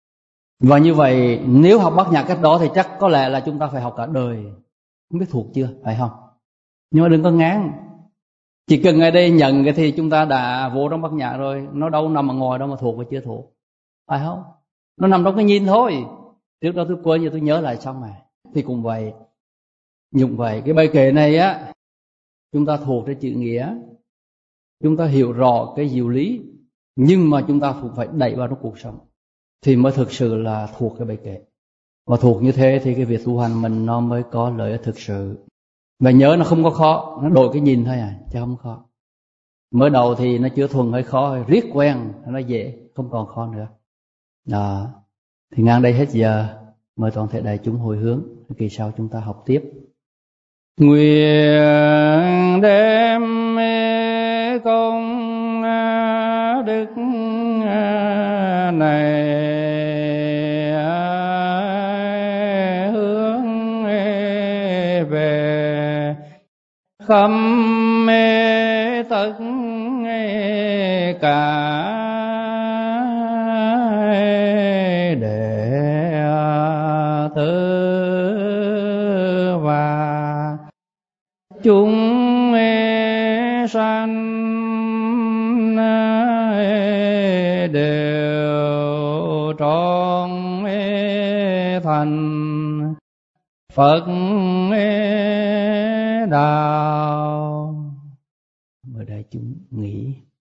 Và như vậy nếu học Bát Nhã cách đó thì chắc có lẽ là chúng ta phải học cả đời. Không biết thuộc chưa, phải không? Nhưng mà đừng có ngán. Chỉ cần ở đây nhận cái thì chúng ta đã vô trong Bát Nhã rồi. Nó đâu nằm ở ngoài đâu mà thuộc và chưa thuộc, phải không? Nó nằm trong cái nhìn thôi. Trước đó tôi quên, giờ tôi nhớ lại xong rồi. Thì cũng vậy, dùng vậy. Cái bài kệ này á, chúng ta thuộc cái chữ nghĩa, chúng ta hiểu rõ cái diệu lý, nhưng mà chúng ta cũng phải đẩy vào trong cuộc sống thì mới thực sự là thuộc cái bài kệ. Và thuộc như thế thì cái việc tu hành mình nó mới có lợi ích thực sự. Và nhớ nó không có khó, nó đổi cái nhìn thôi à, chứ không khó. Mới đầu thì nó chưa thuần hơi khó, riết quen nó dễ, không còn khó nữa. Đó. Thì ngang đây hết giờ, mời toàn thể đại chúng hồi hướng, kỳ sau chúng ta học tiếp. Nguyện đem công đức này hướng về khắp tất cả đệ tử và chúng sanh đều trọn thành Phật đạo. Mời đại chúng nghỉ.